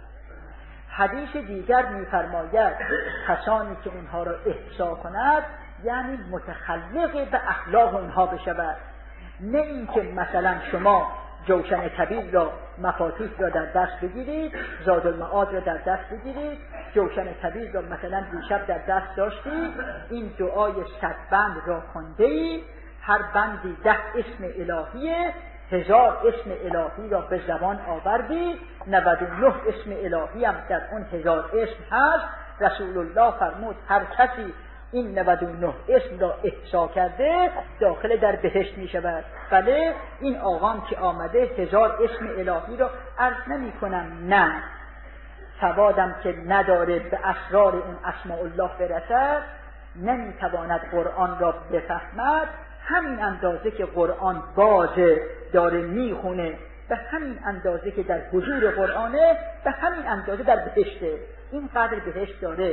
حدیث دیگر می‌فرماید کسانی که اونها را احصا کند یعنی متخلق به اخلاق اونها بشود، نه اینکه مثلا شما جوشن کبیر را مفاتیح را در دست بگیرید، زاد المعاد را در دست بگیرید، جوشن کبیر را مثلا دیشب در دست داشتید، این دعای صد بند را خوندید، هر بندی ده اسم الهیه، هزار اسم الهی را به زبان آوردید، نود و نه اسم الهی هم در اون هزار اسم هست. رسول الله فرمود هر کسی این نود و نه اسم را احصا کرده داخل در بهشت می شود. بله این آقام که آمده هزار اسم الهی را عرض نمی کنم، نه سوادم که نداره به اسرار اون اسماء الله برسد، نمی تواند قرآن را بفهمد. همین اندازه که قرآن بازه داره میخونه، به همین اندازه که در حضور قرآنه، به همین اندازه در بهشته. این قدر بهشت داره.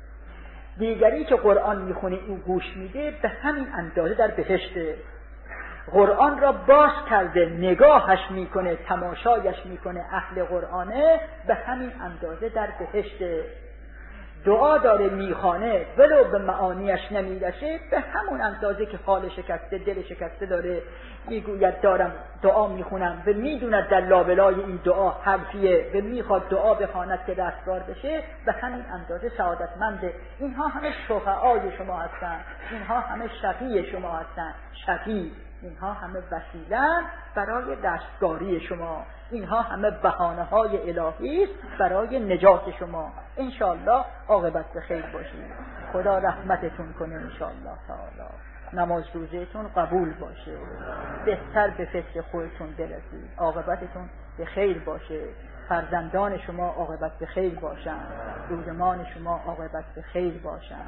دیگری که قرآن میخونه او گوش میده، به همین اندازه در بهشته. قرآن را باز کرده نگاهش میکنه، تماشایش میکنه، اهل قرآنه، به همین اندازه در بهشته. دعا داره میخوانه ولو به معانیش نمیرسه، به همون اندازه که حال شکسته، دل شکسته داره، میگوید دارم دعا میخونم و میدوند در لابلای این دعا حرفیه و میخواد دعا بخواند که دستگار بشه، به همین اندازه سعادتمنده. اینها همه شفعای شما هستند، اینها همه شفیع شما هستند. شفیع اینها همه وسیله برای دستگاری شما، اینها همه بهانه های الهی است برای نجات شما. انشاءالله عاقبت به خیر باشید. خدا رحمتتون کنه انشاءالله تعالی. نماز روزهتون قبول باشه، بهتر به فکر خودتون برسید، عاقبتتون به خیر باشه، فرزندان شما عاقبت به خیر باشن، دوستان شما عاقبت به خیر باشن.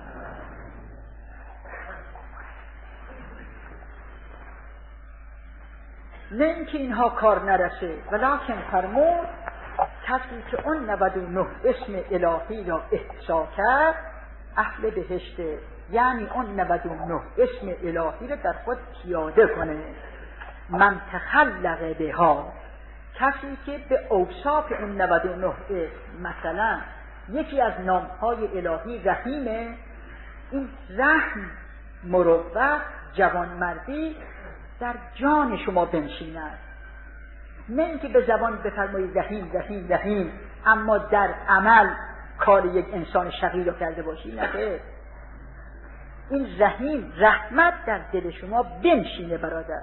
نه اینکه اینها کار نرسه، ولکن فرمود کسی که اون نود و نه اسم الهی را احصا کرد اهل بهشته، یعنی اون نود و نه اسم الهی را در خود پیاده کنه. من تخلق بها، کسی که به اوصاف اون نود و نه اسم، مثلا یکی از نامهای الهی رحیمه، این رحم مروت جوانمردی در جان شما بنشیند. نه اینکه به زبان بفرمایید رحیم رحیم رحیم اما در عمل کار یک انسان شقی را کرده باشی، نه، این رحیم رحمت در دل شما بنشینه برادر.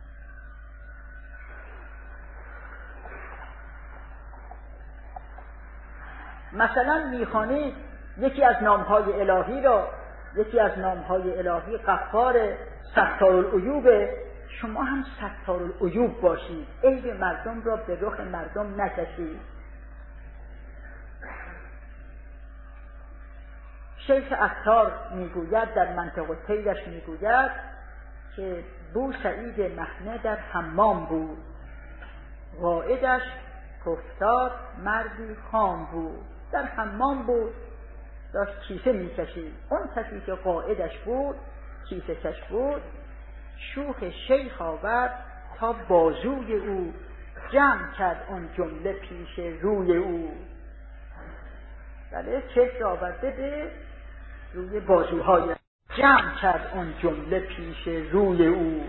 مثلا میخوانید یکی از نامهای الهی را، یکی از نامهای الهی غفار ستارالعیوب، شما هم ستارالعیوب باشید، عیب مردم را به رخ مردم نکشید. شیخ عطار میگوید در منطق الطیرش میگوید که بو سعید مهنه در حمام بود، قائدش کفتار مردی خام بود. در حمام بود، داشت کیسه میکشید. اون کسی که قائدش بود، کیسه کش بود، شوخ شیخ آورد تا بازوی او، جمع کرد اون جمله پیش روی او. بله، چشم آورده به روی بازوهای، جمع کرد اون جمله پیش روی او.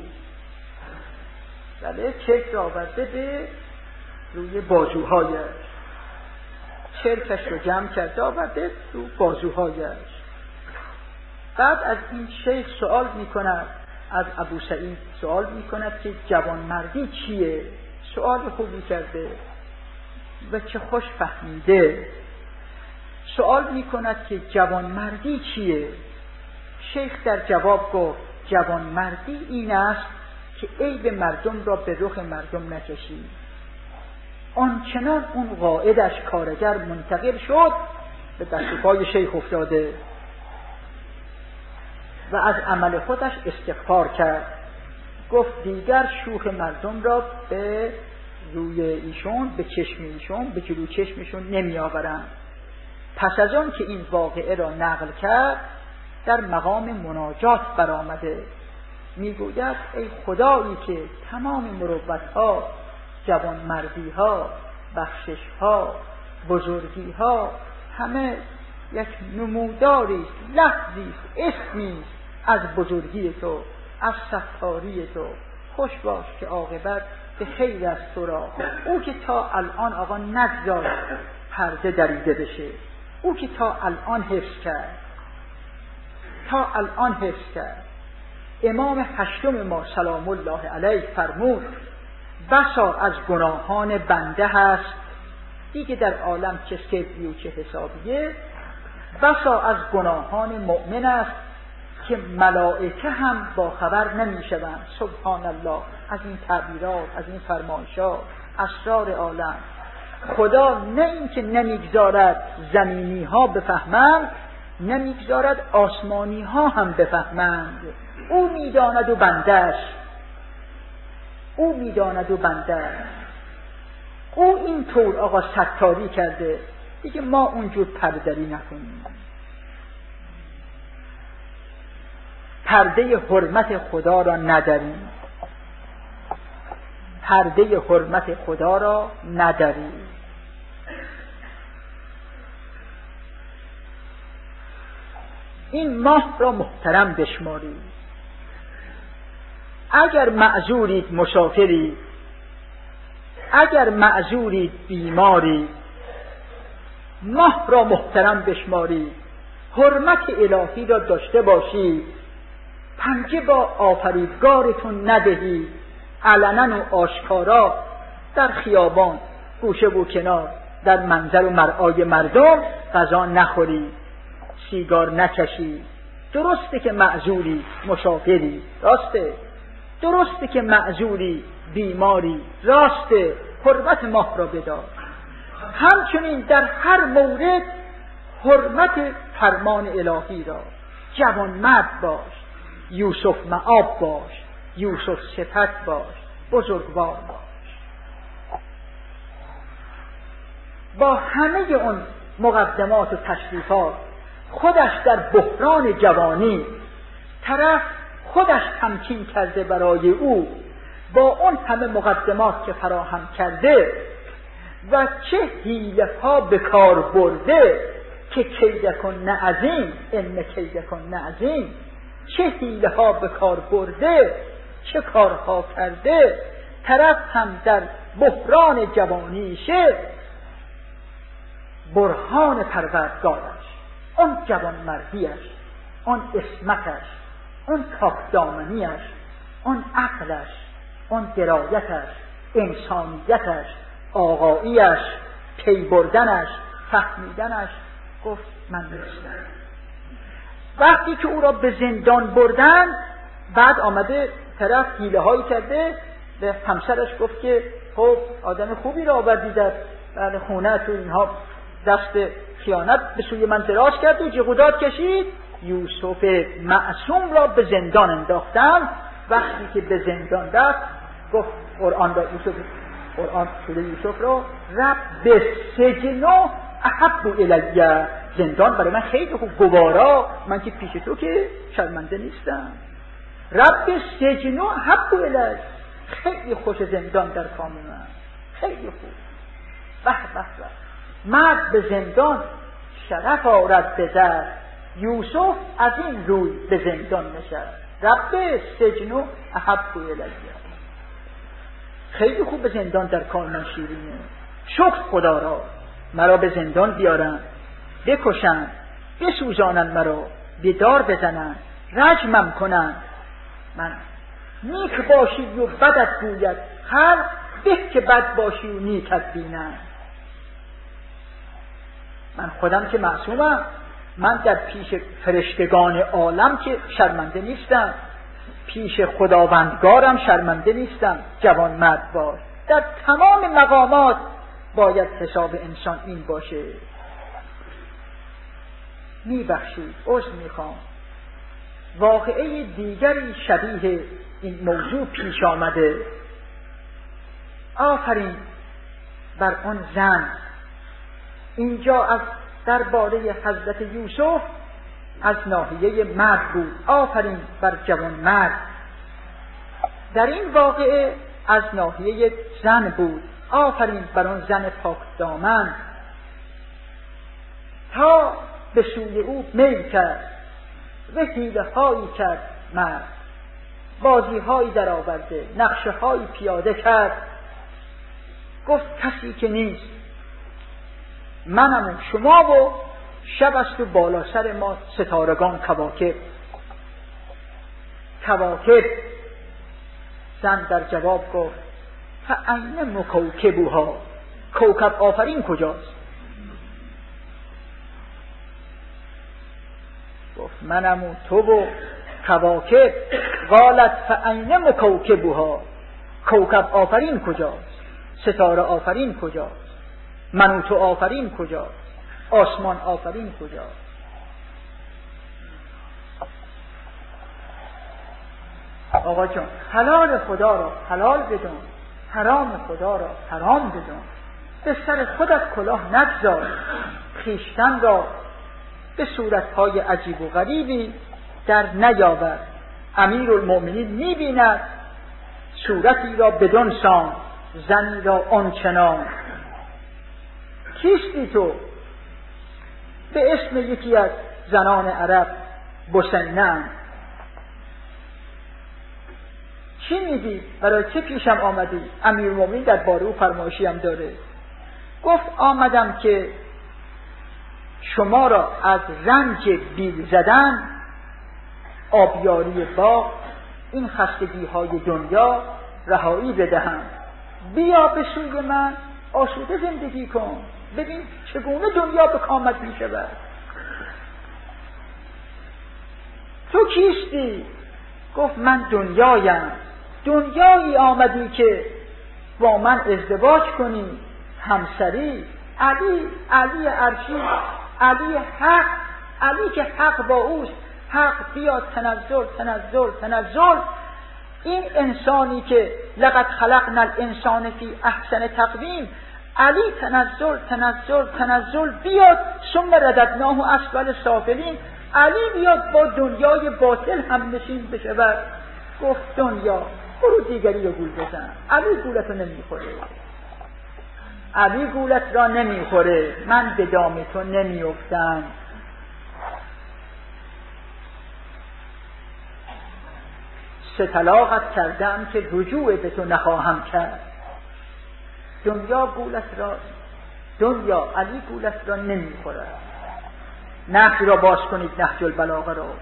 بله، چشم آورده به روی بازوهایش، چرکش رو جمع کرده آورده رو بازوهایش. بعد از این شیخ سوال میکند، از ابو سعید سوال میکند که جوانمردی چیه؟ سوال خوبی کرده و چه خوش فهمیده. سوال میکند که جوانمردی چیه؟ شیخ در جواب گفت جوانمردی این است که عیب مردم را به رخ مردم نکشی. آنچنان اون قائدش کارگر منتقل شد، به دست و پای شیخ افتاده و از عمل خودش استغفار کرد. گفت دیگر شوخ مردم را به روی ایشون، به چشم ایشون، به جلو چشمشون نمی آورند. پس از آن که این واقعه را نقل کرد در مقام مناجات برآمده، میگوید ای خدایی که تمام مروت‌ها، جوانمردی‌ها، بخشش‌ها، بزرگی‌ها همه یک نموداری، لفظی، اسمی از بزرگی تو، از ستاری تو. خوش باش که عاقبت به خیر از تو را. او که تا الان آقا نگذاشت پرده دریده بشه، او که تا الان حفظ کرد، تا الان حفظ کرد. امام هشتم ما سلام الله علیه فرمود بسا از گناهان بنده هست، دیگه در عالم چه سری و چه حسابیه، بسا از گناهان مؤمن است که ملائکه هم با خبر نمی شوند. سبحان الله. از این تعبیرات، از این فرمایشات، اسرار عالم. خدا نه اینکه نمیگذارد زمینی ها بفهمند، نمیگذارد آسمانی ها هم بفهمند. او میداند و بندش، او میداند و بندش. او این طور آقا ستاری کرده، دیگه ما اونجور پردری نکنیم. پرده حرمت خدا را نداریم، پرده حرمت خدا را نداریم. این ماه را محترم بشمارید. اگر معذورید مسافرید، اگر معذورید بیمارید، ماه را محترم بشمارید، حرمت الهی را داشته باشید، پنجه با آفریدگارتون ندهید، علنا و آشکارا در خیابان گوشه و کنار در منظر و مرعای مردم غذا نخورید، سیگار نکشید. درسته که معذوری مسافری، راسته، درسته که معذوری بیماری، راسته، حرمت ماه را بدار. همچنین در هر مورد حرمت فرمان الهی را، جوان مرد باش، یوسف مآب باش، یوسف صفت باش، بزرگوار باش. با همه اون مقدمات و تشریفات خودش در بحران جوانی، طرف خودش تمکین کرده برای او با اون همه مقدمات که فراهم کرده و چه حیله ها به کار برده که کیدکن عظیم ان کیدکن عظیم. چه حیله ها به کار برده، چه کارها کرده، طرف هم در بحران جوانیشه برهان پروردگارش، اون جوانمردیش، اون عصمتش، اون پاکدامنیش، اون عقلش، اون درایتش، انسانیتش، آقاییش، پی بردنش، فهمیدنش. گفت من نیستم. وقتی که او را به زندان بردن، بعد آمده طرف حیله هایی کرده، به همسرش گفت که خب آدم خوبی را آوردی در بله خونه تو، اینها دست خیانت به سوی من دراز کرد و جغودات کشید، یوسف معصوم را به زندان انداختم. وقتی که به زندان رفت گفت قرآن را یوسف قرآن سوره یوسف را رب سجن احب الی، زندان برای من خیلی خوب، گوارا من که پیش تو که شرمنده نیستم. رب سجن احب الی، خیلی خوش زندان در کام من، خیلی خوب. به به به، مرد به زندان شرف آرد به در، یوسف از این روی به زندان نشست. رب سجن احب الی، خیلی خوب به زندان در کام من شیرینه. شکر خدا را مرا به زندان بیارن، بکشن، بسوزانن، مرا به دار بزنن، رجمم کنن. من نیک باشی و بدت گوید خلق، به که بد باشی و نیکت بینن. من خودم که معصومم، من در پیش فرشتگان عالم که شرمنده نیستم، پیش خداوندگارم شرمنده نیستم. جوان مرد باش، در تمام مقامات باید حساب انسان این باشه. میبخشید، عذر میخوام. واقعه دیگری شبیه این موضوع پیش آمده. آفرین بر آن زن. اینجا از درباره حضرت یوسف از ناحیه مرد بود، آفرین بر جوان مرد. در این واقعه از ناحیه زن بود، آفرین بر آن زن پاک دامن. تا به سوی او میل کرد و حیله هایی کرد مرد، بازی هایی در آورده، نقشه هایی پیاده کرد. گفت کسی که نیست، منم و شما و شب است و بالا سر ما ستارگان کواکب. کواکب. زن در جواب گفت فأین مکوکبوها، کوکب آفرین کجاست؟ گفت منم و تو و کواکب. قالت فأین مکوکبوها، کوکب آفرین کجاست؟ ستاره آفرین کجاست؟ من و تو آفرین کجاست؟ آسمان آفرین کجاست؟ آقا جان، حلال خدا را حلال بدون، حرام خدا را حرام بدون. به سر خودت کلاه نگذار، خویشتن را به صورتهای عجیب و غریبی در نیاور. امیرالمؤمنین می‌بیند صورتی را بدون سان، زنی را آنچنان. کیستی تو؟ به اسم یکی از زنان عرب بسینه. چی میگی؟ برای چه پیشم آمدی؟ امیرالمؤمنین در باره او فرمایشی هم داره. گفت آمدم که شما را از رنج بیل زدن، آبیاری باغ، این خستگی های دنیا رهایی بدهم. بیا به سوی من، آسوده زندگی کن، ببین چگونه دنیا به کامت می شود. تو کیستی؟ گفت من دنیایم. دنیایی آمدی که با من ازدواج کنی، همسری. علی، علی عرشی، علی حق، علی که حق با اوست. حق بیاد تنزل تنزل تنزل. این انسانی که لقد خلقنا الانسان فی احسن تقویم، علی تنزل تنزل تنزل بیاد. ثم رددناه اسفل سافلین، علی بیاد با دنیای باطل هم نشین بشود. گفت دنیا برو دیگری رو گول بزن، علی گولت رو نمیخوره، علی گولت را نمیخوره، من به دام تو نمیافتم. سه طلاقت کردم که رجوع به تو نخواهم کرد. دنیا گولت را، دنیا علی گولت را نمیخوره. نحج را باز کنید، نهج البلاغه را.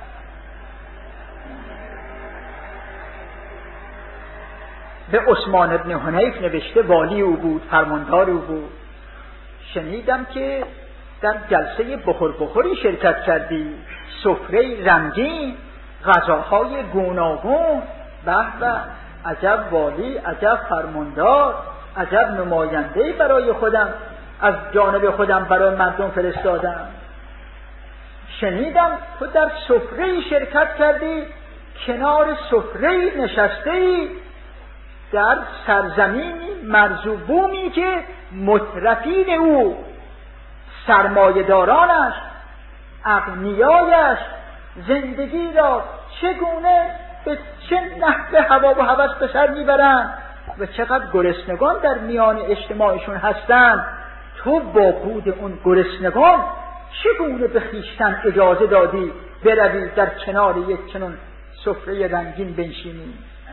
به عثمان ابن حنیف نوشته، والی او بود، فرماندار او بود. شنیدم که در جلسه بخور بخوری شرکت کردی، سفره رنگین، غذاهای گوناگون. به به، عجب والی، عجب فرماندار، عجب نماینده برای خودم، از جانب خودم برای مردم فرستادم. شنیدم تو در سفره شرکت کردی، کنار سفره نشسته در سرزمینی مرزوبومی که مترفین او، سرمایه‌دارانش، اغنیایش زندگی را چگونه به چه نحوه هوا و هوس به سر میبرند و چقدر گرسنگان در میان اجتماعشون هستند. تو با بود اون گرسنگان چگونه به خویشتن اجازه دادی بروی در کنار یک چنون سفره رنگین بنشینی؟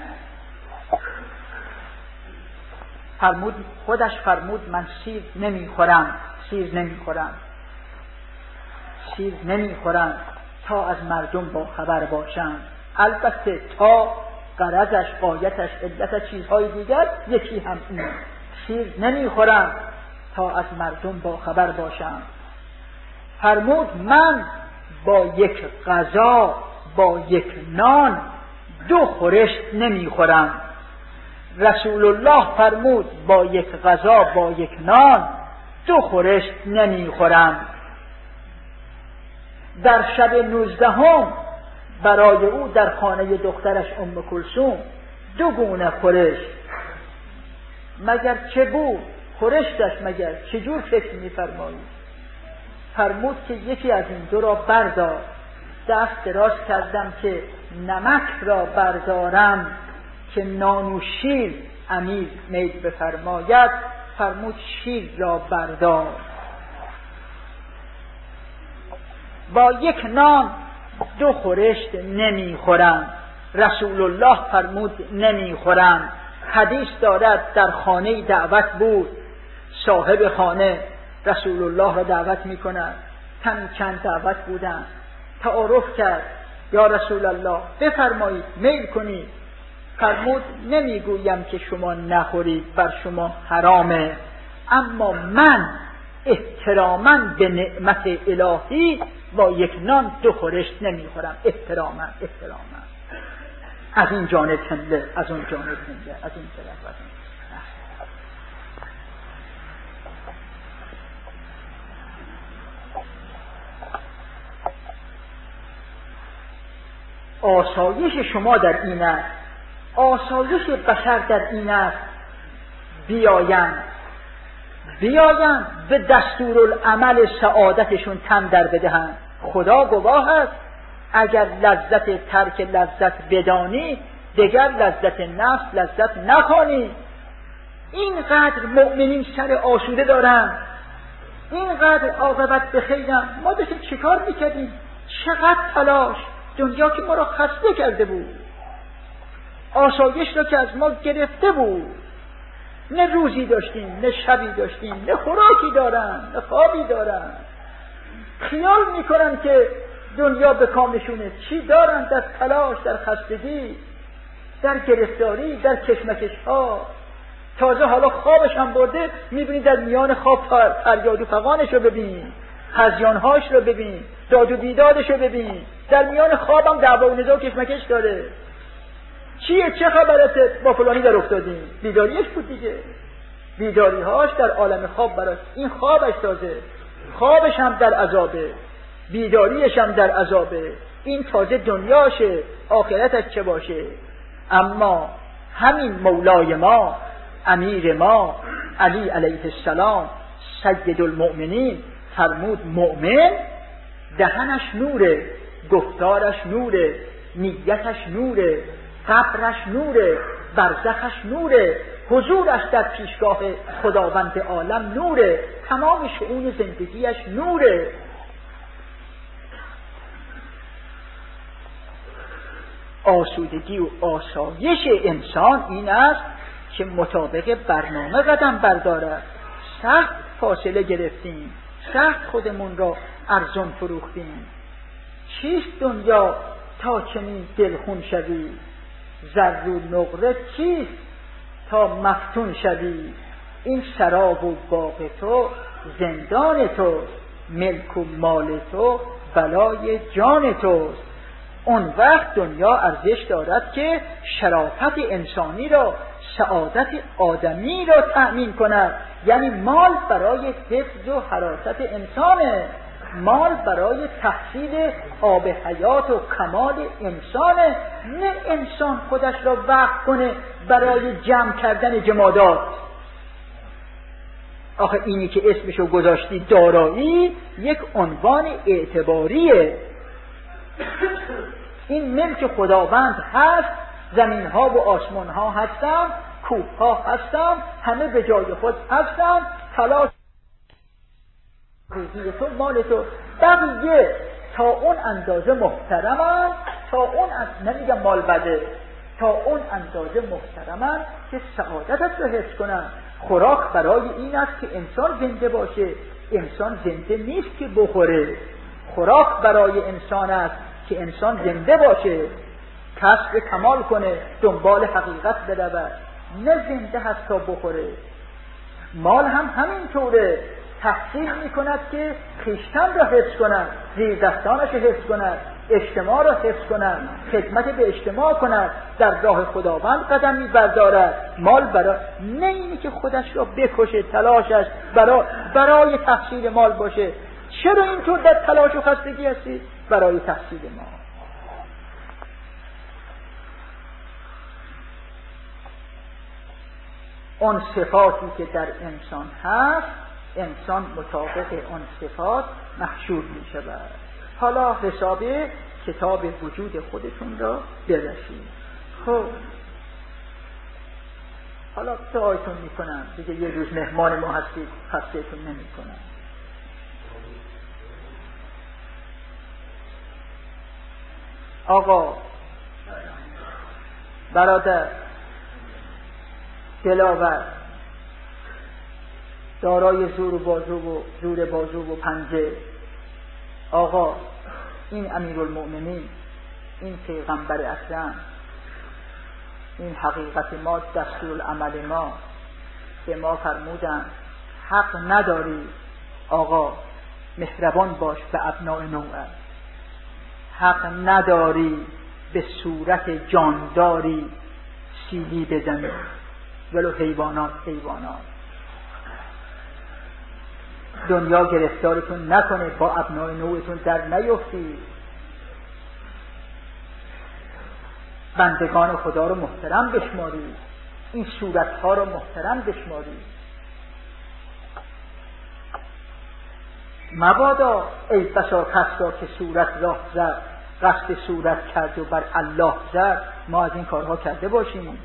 فرمود، خودش فرمود من سیر نمیخورم، سیر نمیخورم، سیر نمیخورم تا از مردم با خبر باشم. البته تا غرضش، غایتش، علتش چیزهای دیگر، یکی هم این. سیر نمیخورم تا از مردم با خبر باشم. فرمود من با یک غذا، با یک نان دو خورشت نمیخورم. رسول الله فرمود با یک غذا، با یک نان دو خورشت نمیخورم. در شب نوزدهم برای او در خانه دخترش ام کلثوم دو گونه خورشت، مگر چه بود؟ خورشتش مگر چجور فکر می‌فرمایید؟ فرمود که یکی از این دو را بردار. دست دراز کردم که نمک را بردارم که نان و شیر امیر میل بفرماید. فرمود شیر را بردار. با یک نان دو خورشت نمیخورم. رسول الله فرمود نمیخورم. حدیث دارد در خانه دعوت بود، صاحب خانه رسول الله را دعوت میکند. تن چند دعوت بودن، تعارف کرد، یا رسول الله بفرمایید میل کنید. فرمود نمیگویم که شما نخورید، بر شما حرامه، اما من احتراما به نعمت الهی با یک نان دو خورشت نمیخورم. احتراما احتراما از این جانب هنده، از اون جانب هنده، از این طرف از این. آسایش شما در این است، آسایش بشر در این است بیایند بیایند به دستورالعمل سعادتشون تن در بدهند. خدا گواه است اگر لذت ترک لذت بدانی، دگر لذت نفس لذت نخوانی. اینقدر مؤمنین سر آسوده دارن، اینقدر عاقبت بخیرن. ما داشتیم چیکار میکردیم؟ چقدر تلاش، دنیا که ما را خسته کرده بود، آسایش را که از ما گرفته بود، نه روزی داشتیم نه شبی داشتیم، نه خوراکی دارن نه خوابی دارن. خیال میکنن که دنیا به کامشونه. چی دارن؟ در تلاش، در خستگی، در گرفتاری، در کشمکش ها. تازه حالا خوابش هم برده، میبینی در میان خواب فریاد و فغانش رو ببین، هذیانهاش رو ببین، داد و بیدادش رو ببین. در میان خوابم دعوا و نزاع و کشمکش داره. چیه؟ چه خبرته؟ با فلانی در افتادیم. بیداریش بود دیگه، بیداریهاش در عالم خواب براش. این خوابش تازه، خوابش هم در عذابه، بیداریش هم در عذابه. این تازه دنیاشه، آخرتش چه باشه؟ اما همین مولای ما، امیر ما، علی علیه السلام، سید المؤمنین، فرمود مؤمن دهنش نوره، گفتارش نوره، نیتش نوره، قبرش نوره، برزخش نوره، حضورش در پیشگاه خداوند عالم نوره، تمام شؤون زندگیش نوره. آسودگی و آسایش انسان این است که مطابق برنامه قدم بردارد. سخت فاصله گرفتیم، سخت خودمون را ارزان فروختیم. چیست دنیا تا چنین دلخون شوی؟ زر و نقره چیست تا مفتون شوی؟ این شراب و باغ تو زندان تو، ملک و مال تو بلای جان توست. اون وقت دنیا ارزش دارد که شرافت انسانی را، سعادت آدمی را تأمین کند. یعنی مال برای حفظ و حراست انسانه، مال برای تحصیل آب حیات و کمال انسانه، نه انسان خودش را وقف کنه برای جمع کردن جمادات. آخه اینی که اسمشو گذاشتی دارایی، یک عنوان اعتباریه. این ملک خداوند هست، زمین ها و آسمان ها هستن، کوه ها هستن، همه به جای خود هستن، تلاش روزی تو مال تو، بقیه تا اون اندازه محترمن، تا اون از نمیگم مال بده، تا اون اندازه محترمن که سعادتت رو حفظ کنن. خوراک برای این است که انسان زنده باشه، انسان زنده نیست که بخوره. خوراک برای انسان است که انسان زنده باشه، کسب کمال کنه، دنبال حقیقت برود، نه زنده هست تا بخوره. مال هم همینطوره، تحصیل میکند که خویشتن را حفظ کند، زیردستانش را حفظ کند، اجتماع را حفظ کند، خدمت به اجتماع کند، در راه خداوند قدم میبردارد. مال برای نه اینی که خودش را بکشه، تلاشش برای برای تحصیل مال باشه. چرا اینطور در تلاش و خستگی هستی؟ برای تحصیل مال. اون صفاتی که در انسان هست، انسان مطابق اون صفات محشور می شود. حالا حساب کتاب وجود خودتون را برسید. خب حالا دعایتون می کنم دیگه، یه روز مهمان ما هستید، خسته‌تون نمی کنم. آقا، برادر، دلاور، دارای زور و بازو و زور بازو و پنجه، آقا، این امیرالمؤمنین، این پیغمبر اکرم، این حقیقت ما، دستورالعمل ما، به ما فرمودن حق نداری آقا مهربان باش به ابناء نوعت، حق نداری به صورت جانداری سیلی بزنی، ولو حیوانات حیوانات. دنیا گرفتارتون نکنه، با ابناء نوعتون در نیفتی. بندگان خدا رو محترم بشماری، این صورتها رو محترم بشماری. مبادا ای بسا کس را که صورت راه زد، قصد صورت کرد و بر الله زد، ما از این کارها کرده باشیم.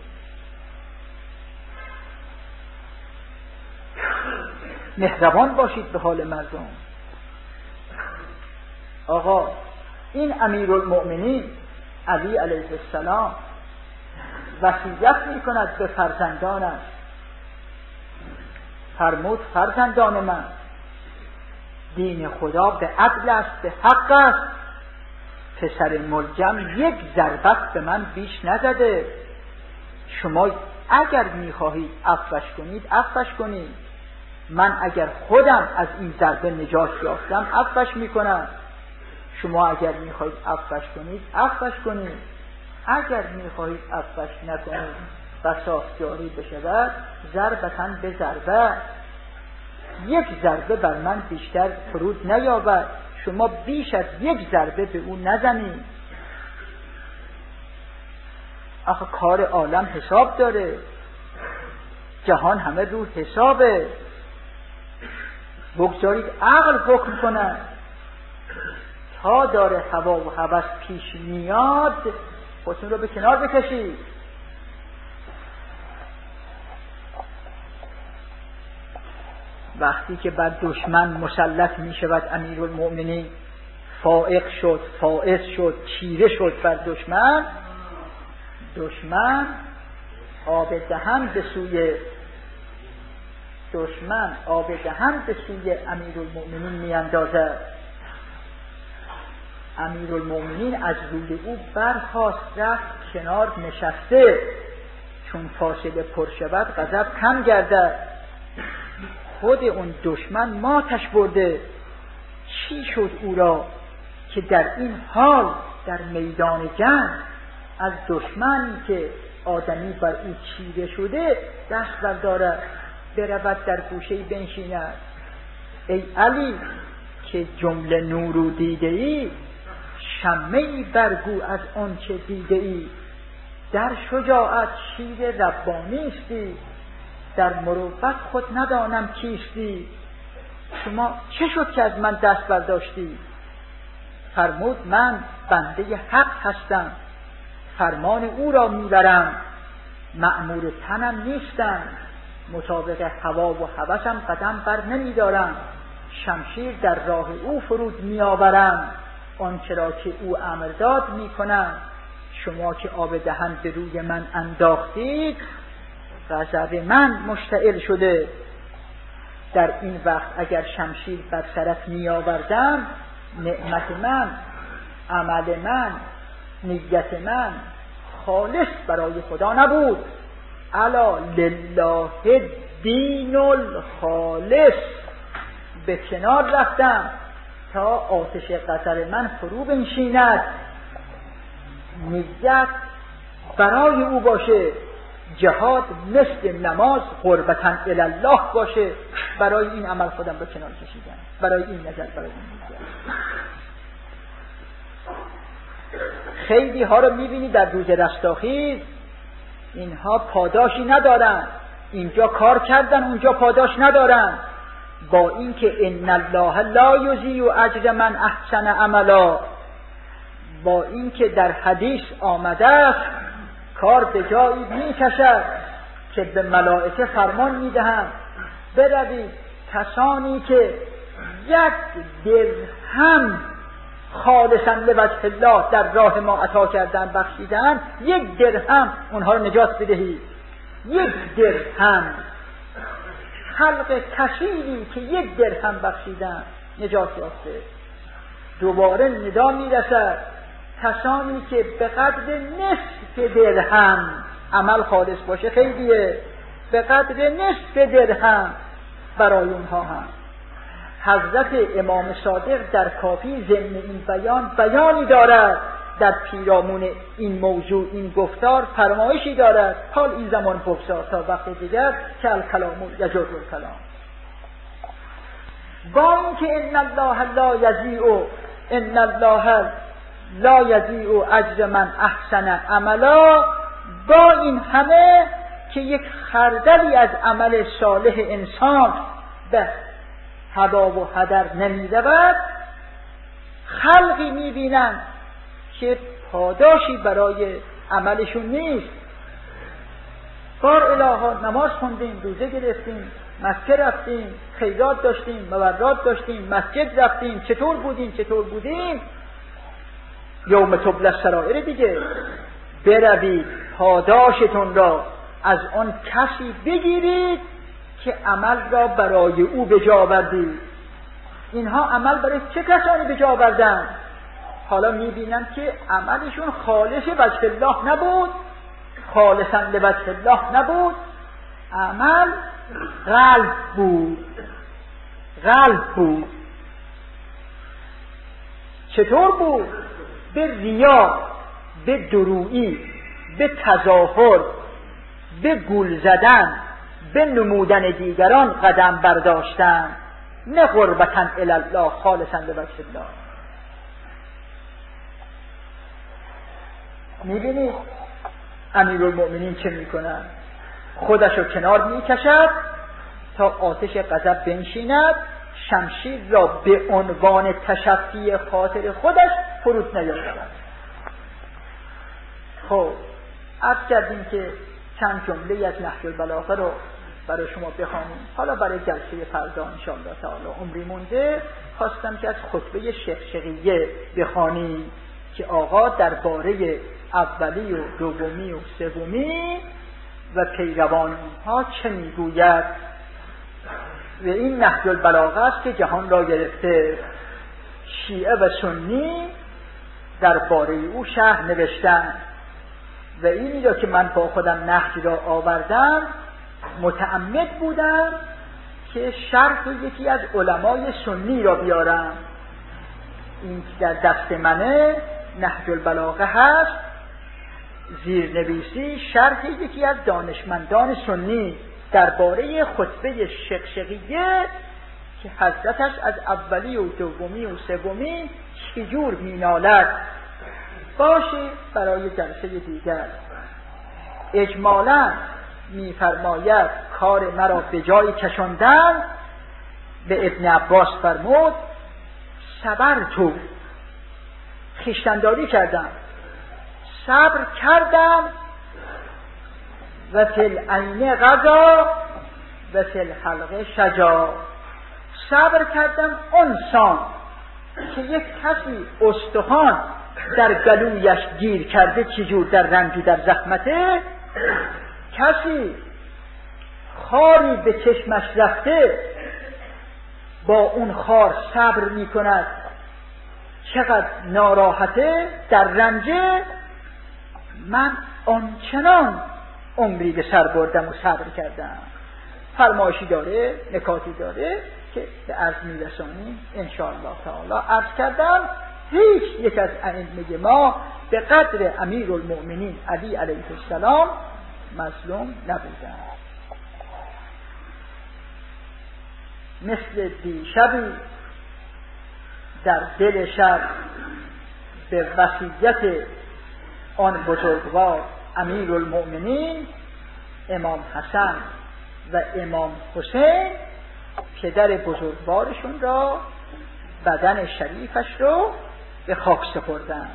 مهربان باشید به حال مردم. آقا، این امیرالمؤمنین علی علیه السلام وصیت می کند به فرزندانش، فرمود فرزندان من، دین خدا به عدل است، به حق است. پسر ملجم یک ضربت به من بیش نزده. شما اگر میخواهید عفوش کنید عفوش کنید، من اگر خودم از این ضربه نجات یافتم عفوش میکنم. شما اگر میخواهید عفوش کنید عفوش کنید، اگر میخواهید عفوش نکنید قصاص جاری بشود ضربتاً به ضربه، یک ضربه بر من بیشتر فرود نیاورد، شما بیش از یک ضربه به او نزنید. آخه کار عالم حساب داره، جهان همه رو حسابه. بگذارید عقل حکم کنه. تا داره هوا و هوس پیش میاد خودتون رو به کنار بکشید. وقتی که بر دشمن مسلط می شود امیرالمؤمنین، فائق شد، فائز شد، چیره شد بر دشمن، دشمن آب دهن به سوی دشمن آب دهن به سوی امیرالمؤمنین می اندازد. امیرالمؤمنین از روی او برخاست، رفت کنار نشسته، چون فاصله پر شود غضب کم گردد. خود اون دشمن ماتش برده. چی شد او را که در این حال در میدان جنگ از دشمنی که آدمی بر او چیره شده دست بردارد، برود در گوشه بنشیند؟ ای علی که جمله نورو دیده ای، شمعی برگو از آن چه دیده ای. در شجاعت شیر ربانی استی، در مروت خود ندانم کیستی. شما چه شد که از من دست برداشتی؟ فرمود من بنده حق هستم، فرمان او را میبرم، مأمور تنم نیستم، مطابق هوا و هوسم قدم بر نمیدارم، شمشیر در راه او فرود میآورم، آنچه را که او امر داد میکنم. شما که آب دهن به روی من انداختید، غضب من مشتعل شده. در این وقت اگر شمشیر بر سرت میآوردم، نعمت من، عمل من، نیت من خالص برای خدا نبود. الا لله دین الخالص. به کنار رفتم تا آتش غضب من فرو بنشیند، نیت برای او باشه، جهاد مثل نماز قربتاً الله باشه. برای این عمل خودم به کنار کشیدم، برای این نظر، برای این نظر. خیلی ها رو میبینی در روز رستاخیز اینها پاداشی ندارن، اینجا کار کردن اونجا پاداش ندارن، با اینکه ان الله لا یضیع اجر من احسن عملا، با اینکه در حدیث آمده است کار به جایی میکشد که به ملائکه فرمان میدهند بروید کسانی که یک درهم خالصا لوجه الله در راه ما عطا کردن بخشیدن، یک درهم اونها رو نجات بدهید. یک درهم، خلق کثیری که یک درهم بخشیدن نجات یافته. دوباره ندا میرسد کسانی که به قدر نصف درهم عمل خالص باشه خیلیه، به قدر نصف درهم برای اونها هم. حضرت امام صادق در کافی ضمن این بیان بیانی دارد، در پیرامون این موضوع این گفتار فرمایشی دارد. حال این زمان بگذار تا وقت دیگر که الکلام یجر الکلام. با اینکه ان الله لا یضیع ان الله لا یضیع اجر من احسن عملا، با این همه که یک خردلی از عمل صالح انسان به هبا و هدر نمی رود، خلقی می بینند که پاداشی برای عملشون نیست. بار الها نماز خوندیم، روزه گرفتیم، مکه رفتیم، خیرات داشتیم، مبرات داشتیم، مسجد رفتیم، چطور بودیم چطور بودیم یوم تبلی السرائر دیگه. بروید پاداشتون را از آن کسی بگیرید که عمل را برای او به جا آوردید. اینها عمل برای چه کسانی به جا آوردن؟ حالا میبینن که عملشون خالص وجه الله نبود، خالصا لوجه الله نبود، عمل قلب بود، قلب بود. چطور بود؟ به ریا، به درویی، به تظاهر، به گول زدن، به نمودن دیگران قدم برداشتن، نه قربتاً الی الله خالصاً لوجه الله. میبینید امیرالمؤمنین چه میکنن؟ خودش رو کنار میکشد تا آتش غضب بنشیند، شمشیر را به عنوان تشفی خاطر خودش فرود نیاورد. خب عرض کردیم که چند جمله از نهج البلاغه رو برای شما بخوانیم. حالا برای جلسه فردا ان شاء الله تعالی عمری مونده خواستم که از خطبه شقشقیه بخوانیم که آقا درباره اولی و دومی و سومی و پیروان اونها چه میگوید. و این نهج البلاغه است که جهان را گرفته. شیعه و سنی درباره او شرح نوشتن و اینی را که من با خودم نهج را آوردم متعمد بودم که شرح یکی از علمای سنی را بیارم. این در دست منه نهج البلاغه هست، زیرنویسی شرح یکی از دانشمندان سنی درباره خطبه شقشقیه که حضرتش از اولی و دومی و سومی چجور مینالد. باشه برای جلسه دیگر. اجمالاً میفرماید کار مرا به جای کشاندن، به ابن عباس فرمود صبر تو، خویشتن‌داری کردم، صبر کردم و فی العین غذا و فی الحلقه شجا. صبر کردم انسان که یک کسی استخوان در گلویش گیر کرده چجور در رنج و در زحمته، کسی خاری به چشمش رفته با اون خار صبر می کند چقدر ناراحته در رنجه. من آنچنان عمری به سر بردم و صبر کردم. فرمایشی داره، نکاتی داره که به عرض می رسانیم ان شاء الله تعالی. عرض کردم هیچ یک از ائمه ما به قدر امیرالمؤمنین علی علیه السلام مظلوم نبودن. مثل دیشبی در دل شب به وصیت آن بزرگوار امیرالمؤمنین امام حسن و امام حسین پدر بزرگوارشون را، بدن شریفش رو به خاک سپردند.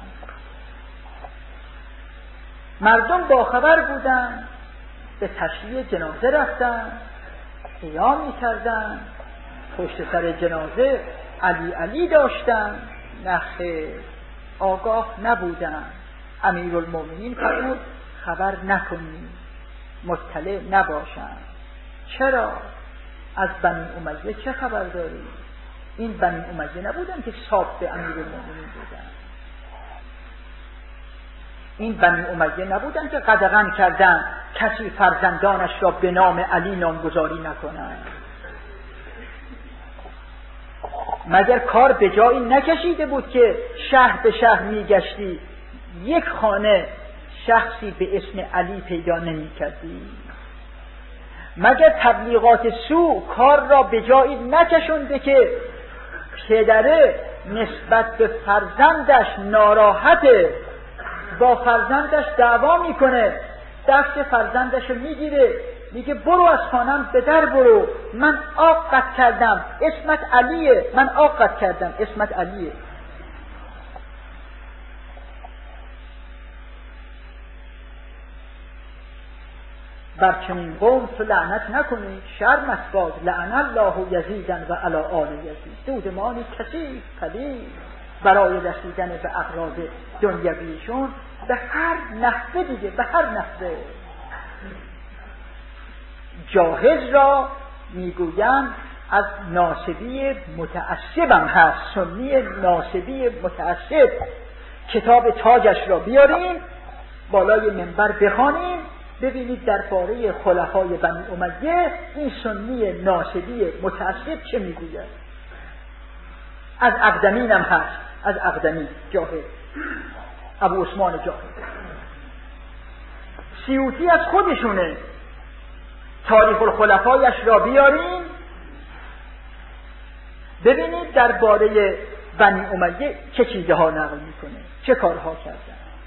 مردم باخبر بودند، به تشییع جنازه رفتند، قیام می‌کردند، پشت سر جنازه علی علی داشتند. نه، آگاه نبودند. امیرالمومنین فرمود خبر نکنید، مطلع نباشند. چرا؟ از بنی امیه چه خبر دارید؟ این بنی امیه نبودن که صاحب امیرالمومنین بودن. این بنی امیه نبودن که قدغن کردن کسی فرزندانش را به نام علی نامگذاری نکنند. مگر کار به جایی نکشیده بود که شهر به شهر میگشتی یک خانه شخصی به اسم علی پیدا نمی کردی؟ مگر تبلیغات سو کار را به جایی نکشونده که پدره نسبت به فرزندش ناراحته، با فرزندش دعوا میکنه، دست فرزندش رو میگیره، میگه برو از خانم به در برو، من آق قد کردم اسمت علیه، من آق قد کردم اسمت علیه. بر چنین قوم تو لعنت نکنی، شرم است باد، لعن الله یزیدن و علی آل یزید. دودمانی کثیف پلید برای رسیدن به اغراض دنیویشون به هر نحوه دیگه، به هر نحوه. جاهز را میگویند از ناصبی متعصبم هست، سنی ناصبی متعصب. کتاب تاجش را بیاریم بالای منبر بخوانیم، ببینید درباره خلفای بنی امیه این سنی ناصبی متعصب چه میگوید. از اقدمین هم هست، از اقدمی جاهز، ابو عثمان جاهز. سیوطی از خودشونه. تاریخ الخلفایش را بیاریم ببینید درباره بنی امیه چه چیزها نقل میکنه، چه کارها کردن.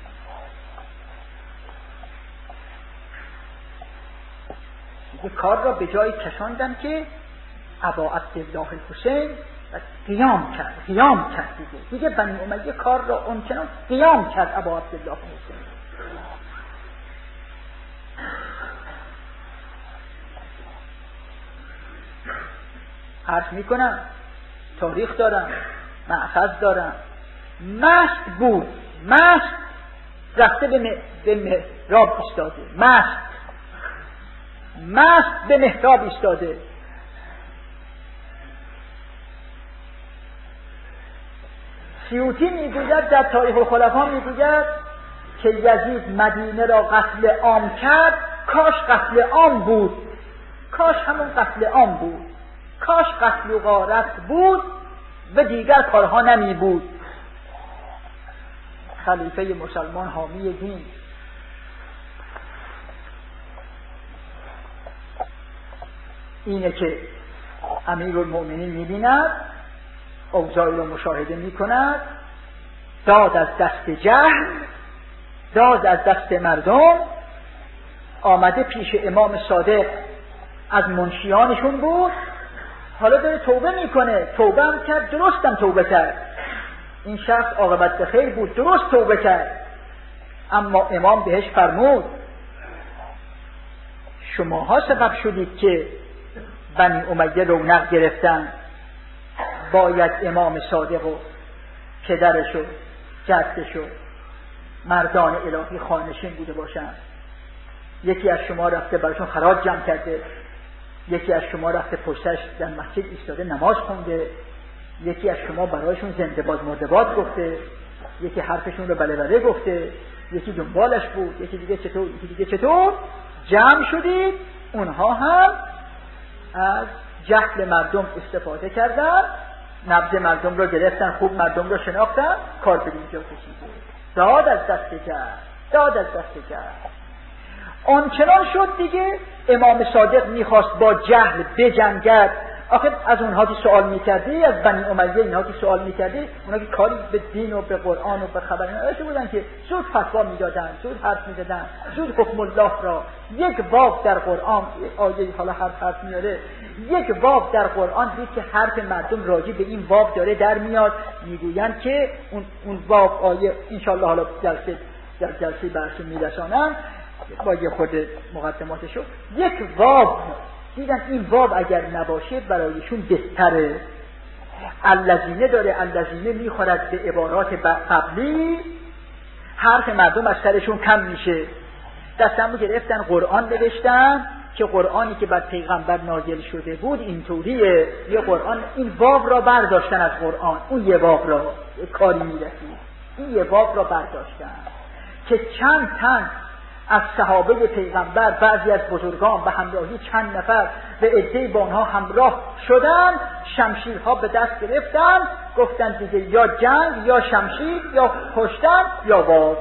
دیگه کار را به جایی کشاندن که ابا عبدالله الحسین قیام کرد، قیام کرد دیگه. دیگه بنی امیه کار را اونچنان قیام کرد ابا عبدالله الحسین. عرض میکنم تاریخ دارم، محفظ دارم. مست بود، مست رفته به محراب ایستاده، مست مست به محراب ایستاده. سیوطی میگوید در تاریخ الخلفا میگوید که یزید مدینه را قتل عام کرد، کاش قتل عام بود، کاش همون قتل عام بود، کاش قتل و غارت بود و دیگر کارها نمی بود. خلیفه مسلمان حامی دین. اینه که امیرالمومنین می‌بیند، اوضاع رو مشاهده می‌کند، داد از دست جهل، داد از دست مردم، آمده پیش امام صادق، از منشیانشون بود، حالا داره توبه میکنه. توبه هم کرد، درست هم توبه کرد. این شخص عاقبت به خیر بود، درست توبه کرد. اما امام بهش فرمود شماها سبب شدید که بنی امیه رونق گرفتن، باید امام صادق و پدرش و جدش و مردان الهی خانشین بوده باشن. یکی از شما رفته براشون خراج جمع کرده، یکی از شما رفته پشتش در مسجد ایستاده نماز خونده، یکی از شما برایشون زنده باد مرده باد گفته، یکی حرفشون رو بله بله گفته، یکی دنبالش بود، یکی دیگه چطور، یکی دیگه چطور. جمع شدید، اونها هم از جهل مردم استفاده کردن، نبض مردم رو گرفتن، خوب مردم رو شناختن، کار به اینجا کشیده. داد از دست جهل، داد از دست جهل. آنچنان شد دیگه امام صادق میخواست با جهل بجنگد، آخه از اونها که سوال میکردی، از بنی امیه اینها که سوال میکردی، اونا که کاری به دین و به قرآن و به خبر نداشته بودن که زود فتوا میدادن، زود حرف میزدن، زود حکم الله را. یک باب در قرآن، آیه حالا هر حرف میاره، یک باب در قرآن دید که حرف مردم راجع به این باب داره در میاد، میگویند که اون اون باب آیه انشالله حالا جلسه در جلسه بحث میرسانم با یه خود مقدماتشو. یک باب دیدن این باب اگر نباشه برایشون بهتره. الذین داره، الذین میخورد به عبارات قبلی، حرف مردم از سرشون کم میشه. دستمو گرفتن قرآن نوشتن که قرآنی که بر پیغمبر نازل شده بود اینطوریه، یه قرآن این باب را برداشتن از قرآن، اون یه باب را کاری میرسید، این یه باب را برداشتن که چند تن از صحابه پیغمبر، بعضی از بزرگان به همراهی چند نفر به عده‌ای با آنها همراه شدن، شمشیرها به دست گرفتن، گفتن دیگه یا جنگ یا شمشیر، یا کشتن یا باب،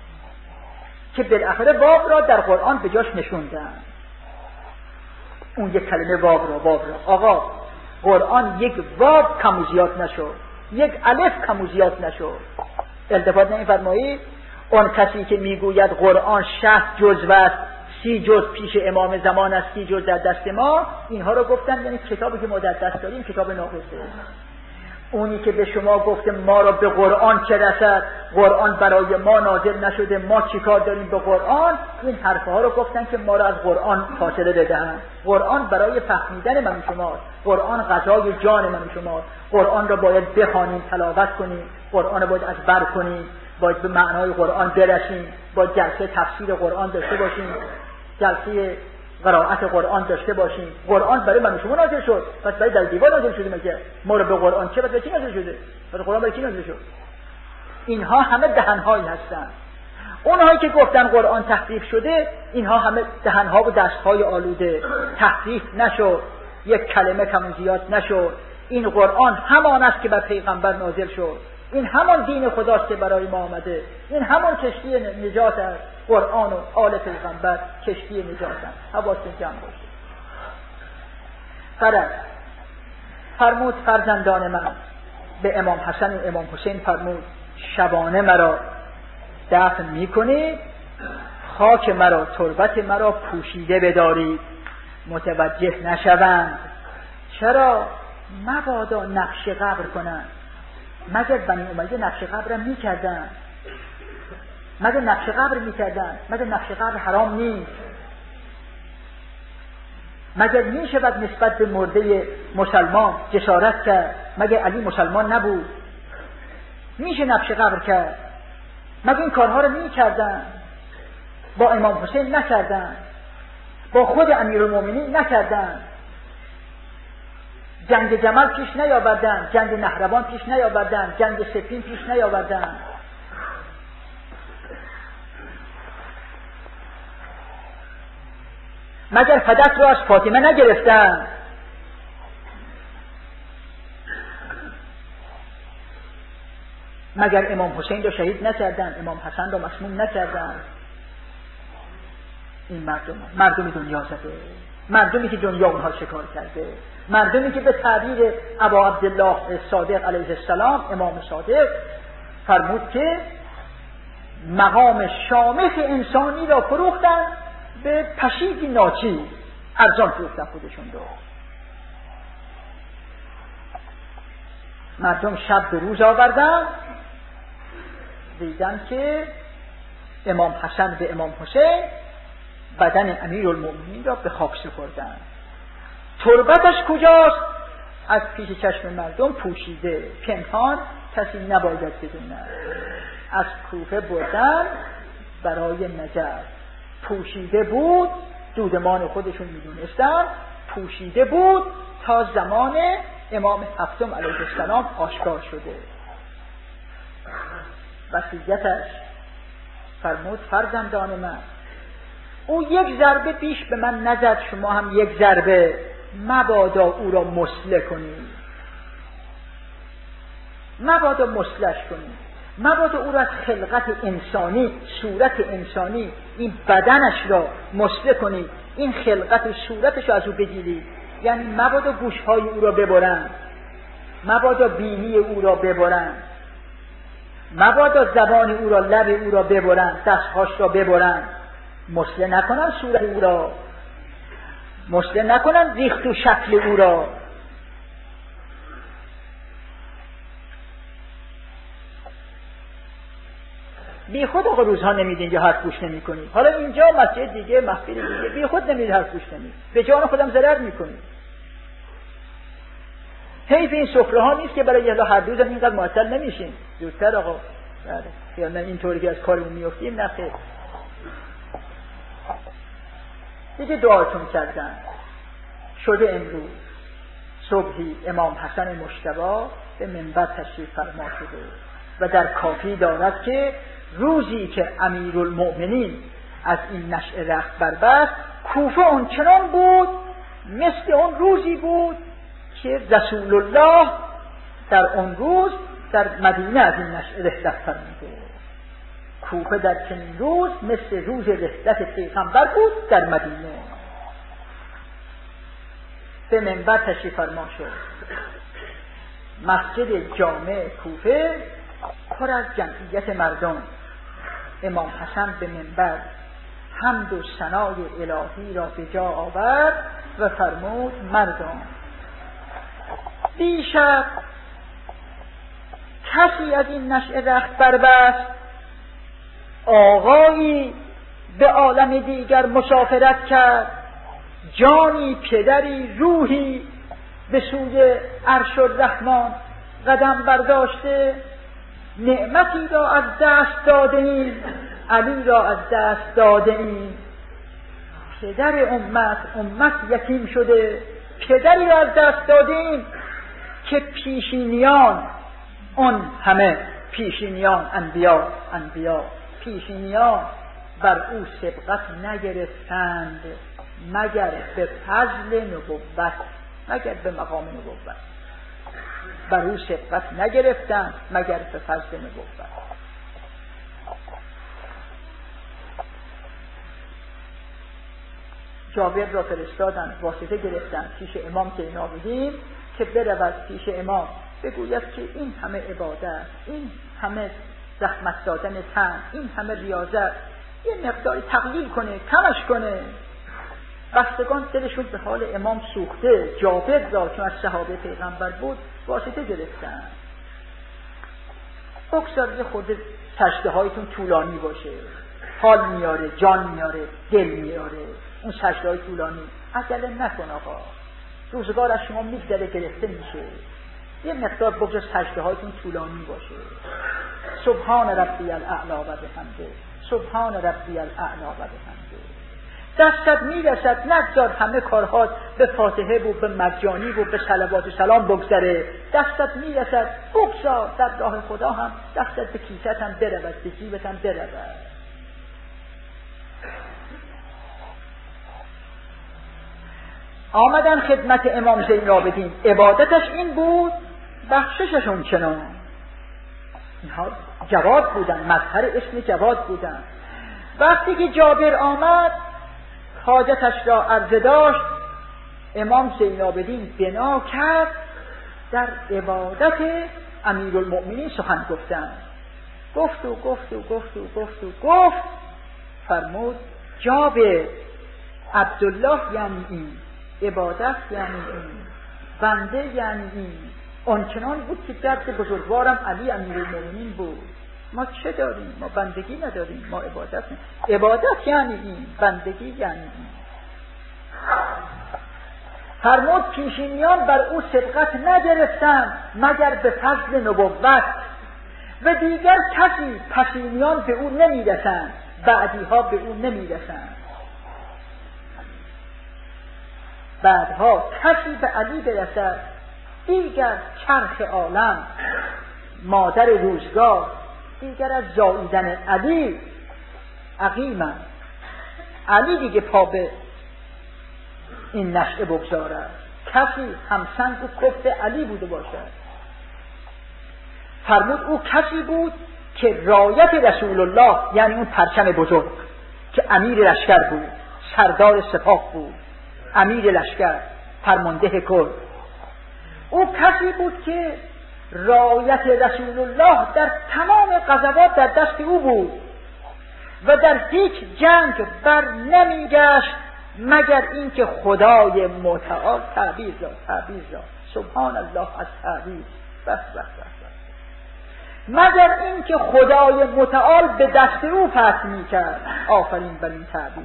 که بالاخره باب را در قرآن به جاش نشوندن. اون یک کلمه باب را، باب را آقا قرآن یک باب کم و زیاد نشد، یک الف کم و زیاد نشد. التفات نمی‌فرمایید؟ اون کسی که میگوید قرآن شصت جزو است، سی جزو پیش امام زمان است، سی جزو در دست ما، اینها رو گفتن یعنی کتابی که ما در دست داریم کتاب ناقصه. اونی که به شما گفته ما را به قرآن چه رسد، قرآن برای ما نازل نشده، ما چیکار داریم به قرآن، این حرفها رو گفتن که ما را از قرآن فاصله بدهن. قرآن برای فهمیدن من شماست، قرآن غذای جان من شماست، قرآن را باید بخوانیم، تلاوت کنیم، قرآن را باید از بر کنیم، باید به معنای قرآن برسیم، باید جلسه تفسیر قرآن داشته باشیم، جلسه قرائت قرآن داشته باشیم. قرآن برای من شما نازل شد، پس برای در دیوار نازل شده مگه؟ ما رو به قرآن چه برای چی نازل شده؟ برای قرآن برای چی نازل شد؟ اینها همه دهن‌هایی هستن. اونهایی که گفتن قرآن تحریف شده، اینها همه دهن‌ها و دست‌های آلوده. تحریف نشد، یک کلمه کم و زیاد نشد. این قرآن همان است که بر پیغمبر نازل شد، این همان دین خداست که برای ما آمده، این همان کشتی نجات است. قرآن و آل پیغمبر کشتی نجات است. حواستون جمع باشه. فرد فرمود فرزندان من، به امام حسن و امام حسین فرمود شبانه مرا دفن میکنید، خاک مرا، تربت مرا پوشیده بدارید، متوجه نشوند. چرا؟ مبادا نقش قبر کنند. مگر بنی امیه نقش قبر هم میکردن؟ مگر نقش قبر میکردن؟ مگر نقش قبر حرام نیست؟ مگر میشود نسبت به مرده مسلمان جسارت کرد؟ مگر علی مسلمان نبود؟ میشه نقش قبر کرد؟ مگر این کارها رو میکردن؟ با امام حسین نکردن، با خود امیرالمومنین نکردن، جنگ جمل پیش نیاوردن، جنگ نهروان پیش نیاوردن، جنگ سفین پیش نیاوردن. مگر فدک را از فاطمه نگرفتن؟ مگر امام حسین را شهید نکردن، امام حسن را مسموم نکردن؟ این مردم مردمی دنیا زده، مردمی که دنیا اونها شکار کرده، مردمی که به تعبیر ابا عبدالله صادق علیه السلام، امام صادق فرمود که مقام شامخ انسانی را فروختن به پشیزی ناچیز، ارزان فروختن خودشون رو. مردم شب به روز آوردن، دیدن که امام حسن به امام حسین بدن امیرالمومنین را به خاک سپردن. تربتش کجاست؟ از پیش چشم مردم پوشیده، پنهان، کسی نباید بدونه. از کوفه بردن برای نجف، پوشیده بود، دودمان خودشون میدونستن، پوشیده بود تا زمان امام هفتم علیه السلام آشکار شده. وصیتش فرمود فرزندان من، او یک ضربه بیش به من نزد، شما هم یک ضربه مبادا او را مسله کنید، مبادا مسلش کنید، مبادا او را از خلقت انسانی، صورت انسانی، این بدنش را مسله کنید، این خلقت و صورتش را از او بگیرید. یعنی مبادا گوشهای او را ببرند، مبادا بینی او را ببرند، مبادا زبان او را، لب او را ببرند، دستهاش را ببرند، مسله نکنند صورت او را، مسله نکنند ریخت و شکل او را. بی خود آقا روزها نمیدین یا حرف گوش نمی کنید. حالا اینجا مسجد دیگه، محفل دیگه، بی خود نمیدید حرف گوش کنید، به جان خودم ضرر میکنید. حیف این سفره ها نیست که برای یه هر روز اینقدر معطل نمیشین. زودتر آقا بله یا نه اینطوری که از کارمون میافتیم، نه خیر. دیگه دعاتون کردن شده. امروز صبحی امام حسن مجتبی به منبر تشریف فرما شده و در کافی دارد که روزی که امیرالمؤمنین از این نشأه رخت بربست، کوفه آنچنان بود مثل اون روزی بود که رسول الله در اون روز در مدینه از این نشأه رحلت فرموده. کوفه در چنین روز مثل روز رحلت پیغمبر بود در مدینه. به منبر تشریف فرما شد. مسجد جامع کوفه پر از جمعیت مردم. امام حسن به منبر حمد و ثنای الهی را به جا آورد و فرمود مردم، دیشب کسی از این نشأه رخت بربست، آقایی به عالم دیگر مسافرت کرد، جانی، پدری، روحی به سوی عرش الرحمن قدم برداشته، نعمتی را از دست داده ایم، علی را از دست داده ایم. پدر امت، امت یتیم شده، پدری را از دست داده ایم که پیشینیان اون همه پیشینیان انبیا انبیا پیشینیان بر او سبقت نگرفتند مگر به فضل نبوت، مگر به مقام نبوت بر او سبقت نگرفتند مگر به فضل نبوت. جابر را فرستادند، واسطه گرفتند پیش امام زین العابدین که برود پیش امام بگوید که این همه عبادت، این همه زحمت دادن تن، این همه ریاضت، یه مقداری تقلیل کنه، کمش کنه. بستگان دلشون به حال امام سوخته. جابر را چون از صحابه پیغمبر بود واسطه گرفتن. بگذار یه خود سجده هایتون طولانی باشه، حال میاره، جان میاره، دل میاره. اون سجده های طولانی عجله نکن آقا، روزگار از شما میگذره، گرفته میشه. یه مقدار بگذار سجده هایتون طولانی باشه. سبحان ربی الاعلی و بحمده، سبحان ربی الاعلی و بحمده. دستت میرسد، نگذار همه کارها به فاتحه و به مجانی و به صلوات و سلام بگذره. دستت میرسد، بگذار در راه خدا هم دستت به کیست هم برود، به جیبت هم برود. آمدن خدمت امام زین العابدین، عبادتش این بود، بخشششون چنان. اینها جواد بودن، مظهر اسم جواد بودن. وقتی که جابر آمد حاجتش را عرضه داشت، امام زین العابدین بنا کرد در عبادت امیرالمؤمنین سخن گفتن. گفت و گفت و گفت و گفت و گفت فرمود جابر، عبدالله یعنی این، عبادت یعنی این، بنده یعنی این. آنچنان بود که درد بزرگوارم علی امیرالمؤمنین بود. ما چه داریم؟ ما بندگی نداریم، ما عبادت نداریم. عبادت یعنی این، بندگی یعنی این. فرمود پیشینیان بر او سبقت نگرفتند مگر به فضل نبوت و دیگر کسی پسینیان به او نمیرسند، بعدی ها به او نمیرسند. بعدها کسی به علی برسد، دیگر چرخ عالم مادر روزگار دیگر از زاییدن علی عقیمم. علی دیگه پا به این نشأه بگذارد، کسی همسنگ و کفت علی بوده باشد. فرمود او کسی بود که رایت رسول الله، یعنی اون پرچم بزرگ که امیر لشکر بود، سردار سپاه بود، امیر لشکر، فرمانده کل. او کسی بود که رایت رسول الله در تمام غزوات در دست او بود و در هیچ جنگ بر نمیگشت مگر اینکه خدای متعال تعبیر داد تعبیر داد سبحان الله از تعبیر بس بس بس بس مگر اینکه خدای متعال به دست او فتح میکرد. آفرین بر این تعبیر.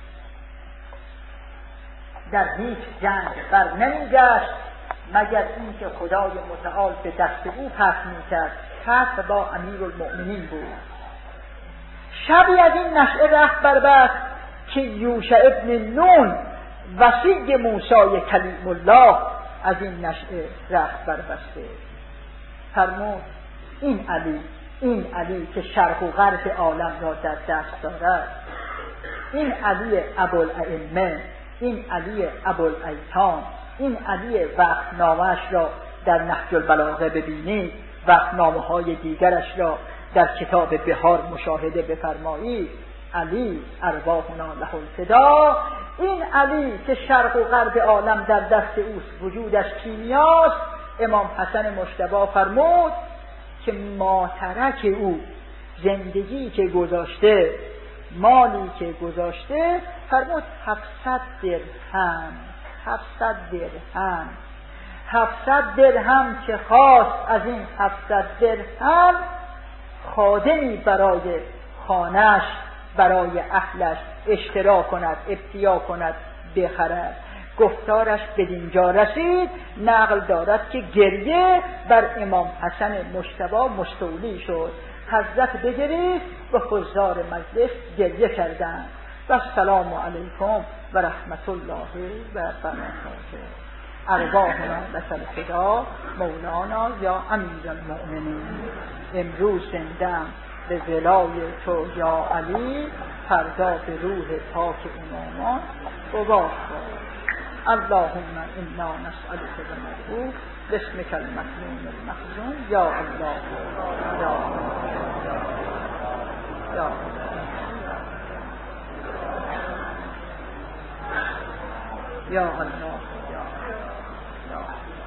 در هیچ جنگ بر نمیگشت مگر اینکه خدای متعال به دست او فتح میکرد. فتح با امیرالمؤمنین بود. شبی از این نشعه رخت بربست که یوشع ابن نون وصی موسی کلیم الله از این نشعه رخت بربسته. فرمود این علی این علی که شرق و غرب عالم را در دست دارد، این علی ابوالائمه، این علی ابوالایتام، این علی وقتنامه‌اش را در نهج البلاغه ببینید، وقتنامه های دیگرش را در کتاب بهار مشاهده بفرمایید. علی ارواحنا له الفدا، این علی که شرق و غرب عالم در دست اوست، وجودش کیمیاست. امام حسن مجتبی فرمود که ماترک او، زندگی که گذاشته، مالی که گذاشته، فرمود هفتصد درهم هفتصد درهم هفتصد درهم که خواست از این هفتصد درهم خادمی برای خانه‌اش، برای اهلش اشترا کند، ابتیا کند، بخرد. گفتارش بدینجا رسید، نقل دارد که گریه بر امام حسن مجتبی مستولی شد. حضرت بگریست و حضار مجلس گریه کردند. و السلام علیکم و رحمت الله و برکاته. ارواحنا لک الفدا مولانا یا امیر المؤمنین. امروز زندم به ولای تو یا علی، فردا به روح پاک امامان گواه باد. اللهم انا نسألك بمرحوم باسمك المكنون المخزون یا الله یا یا یا الله یا یا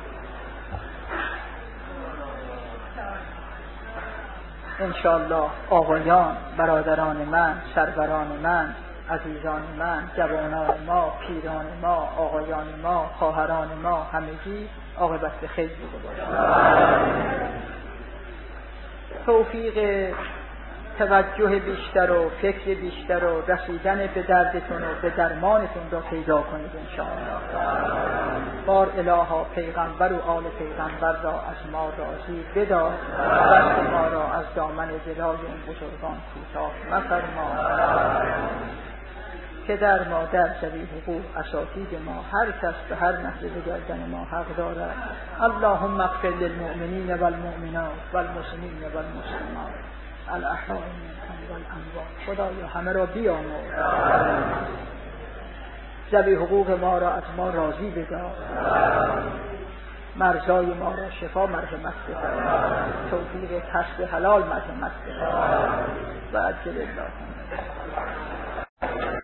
انشاءالله آقایان، برادران من، سروران من، عزیزان من، جوانان ما، پیران ما، آقایان ما، خواهران ما، همگی عاقبت به خیر بوده باشد. توفیق توجه بیشتر و فکر بیشتر و رسیدن به دردتون و به درمانتون را پیدا کنید انشاءالله. بار الها پیغمبر و آل پیغمبر را از ما راضی بدار، دست ما را از دامن جلای اون بزرگان کوتاه مفرما. پدر مادر ذوی حقوق اساتید ما، هر کس به هر نحوه به گردن ما حق دارد. اللهم اغفر للمؤمنین والمؤمنات والمسلمین والمسلمات الاحیاء منهم والاموات. خدایا همه را بیامرز، ذوی حقوق ما را از ما راضی بدار، مرزای ما را شفا مرحمت بفرما، توفیق کسب حلال مرحمت بفرما و عجل الله.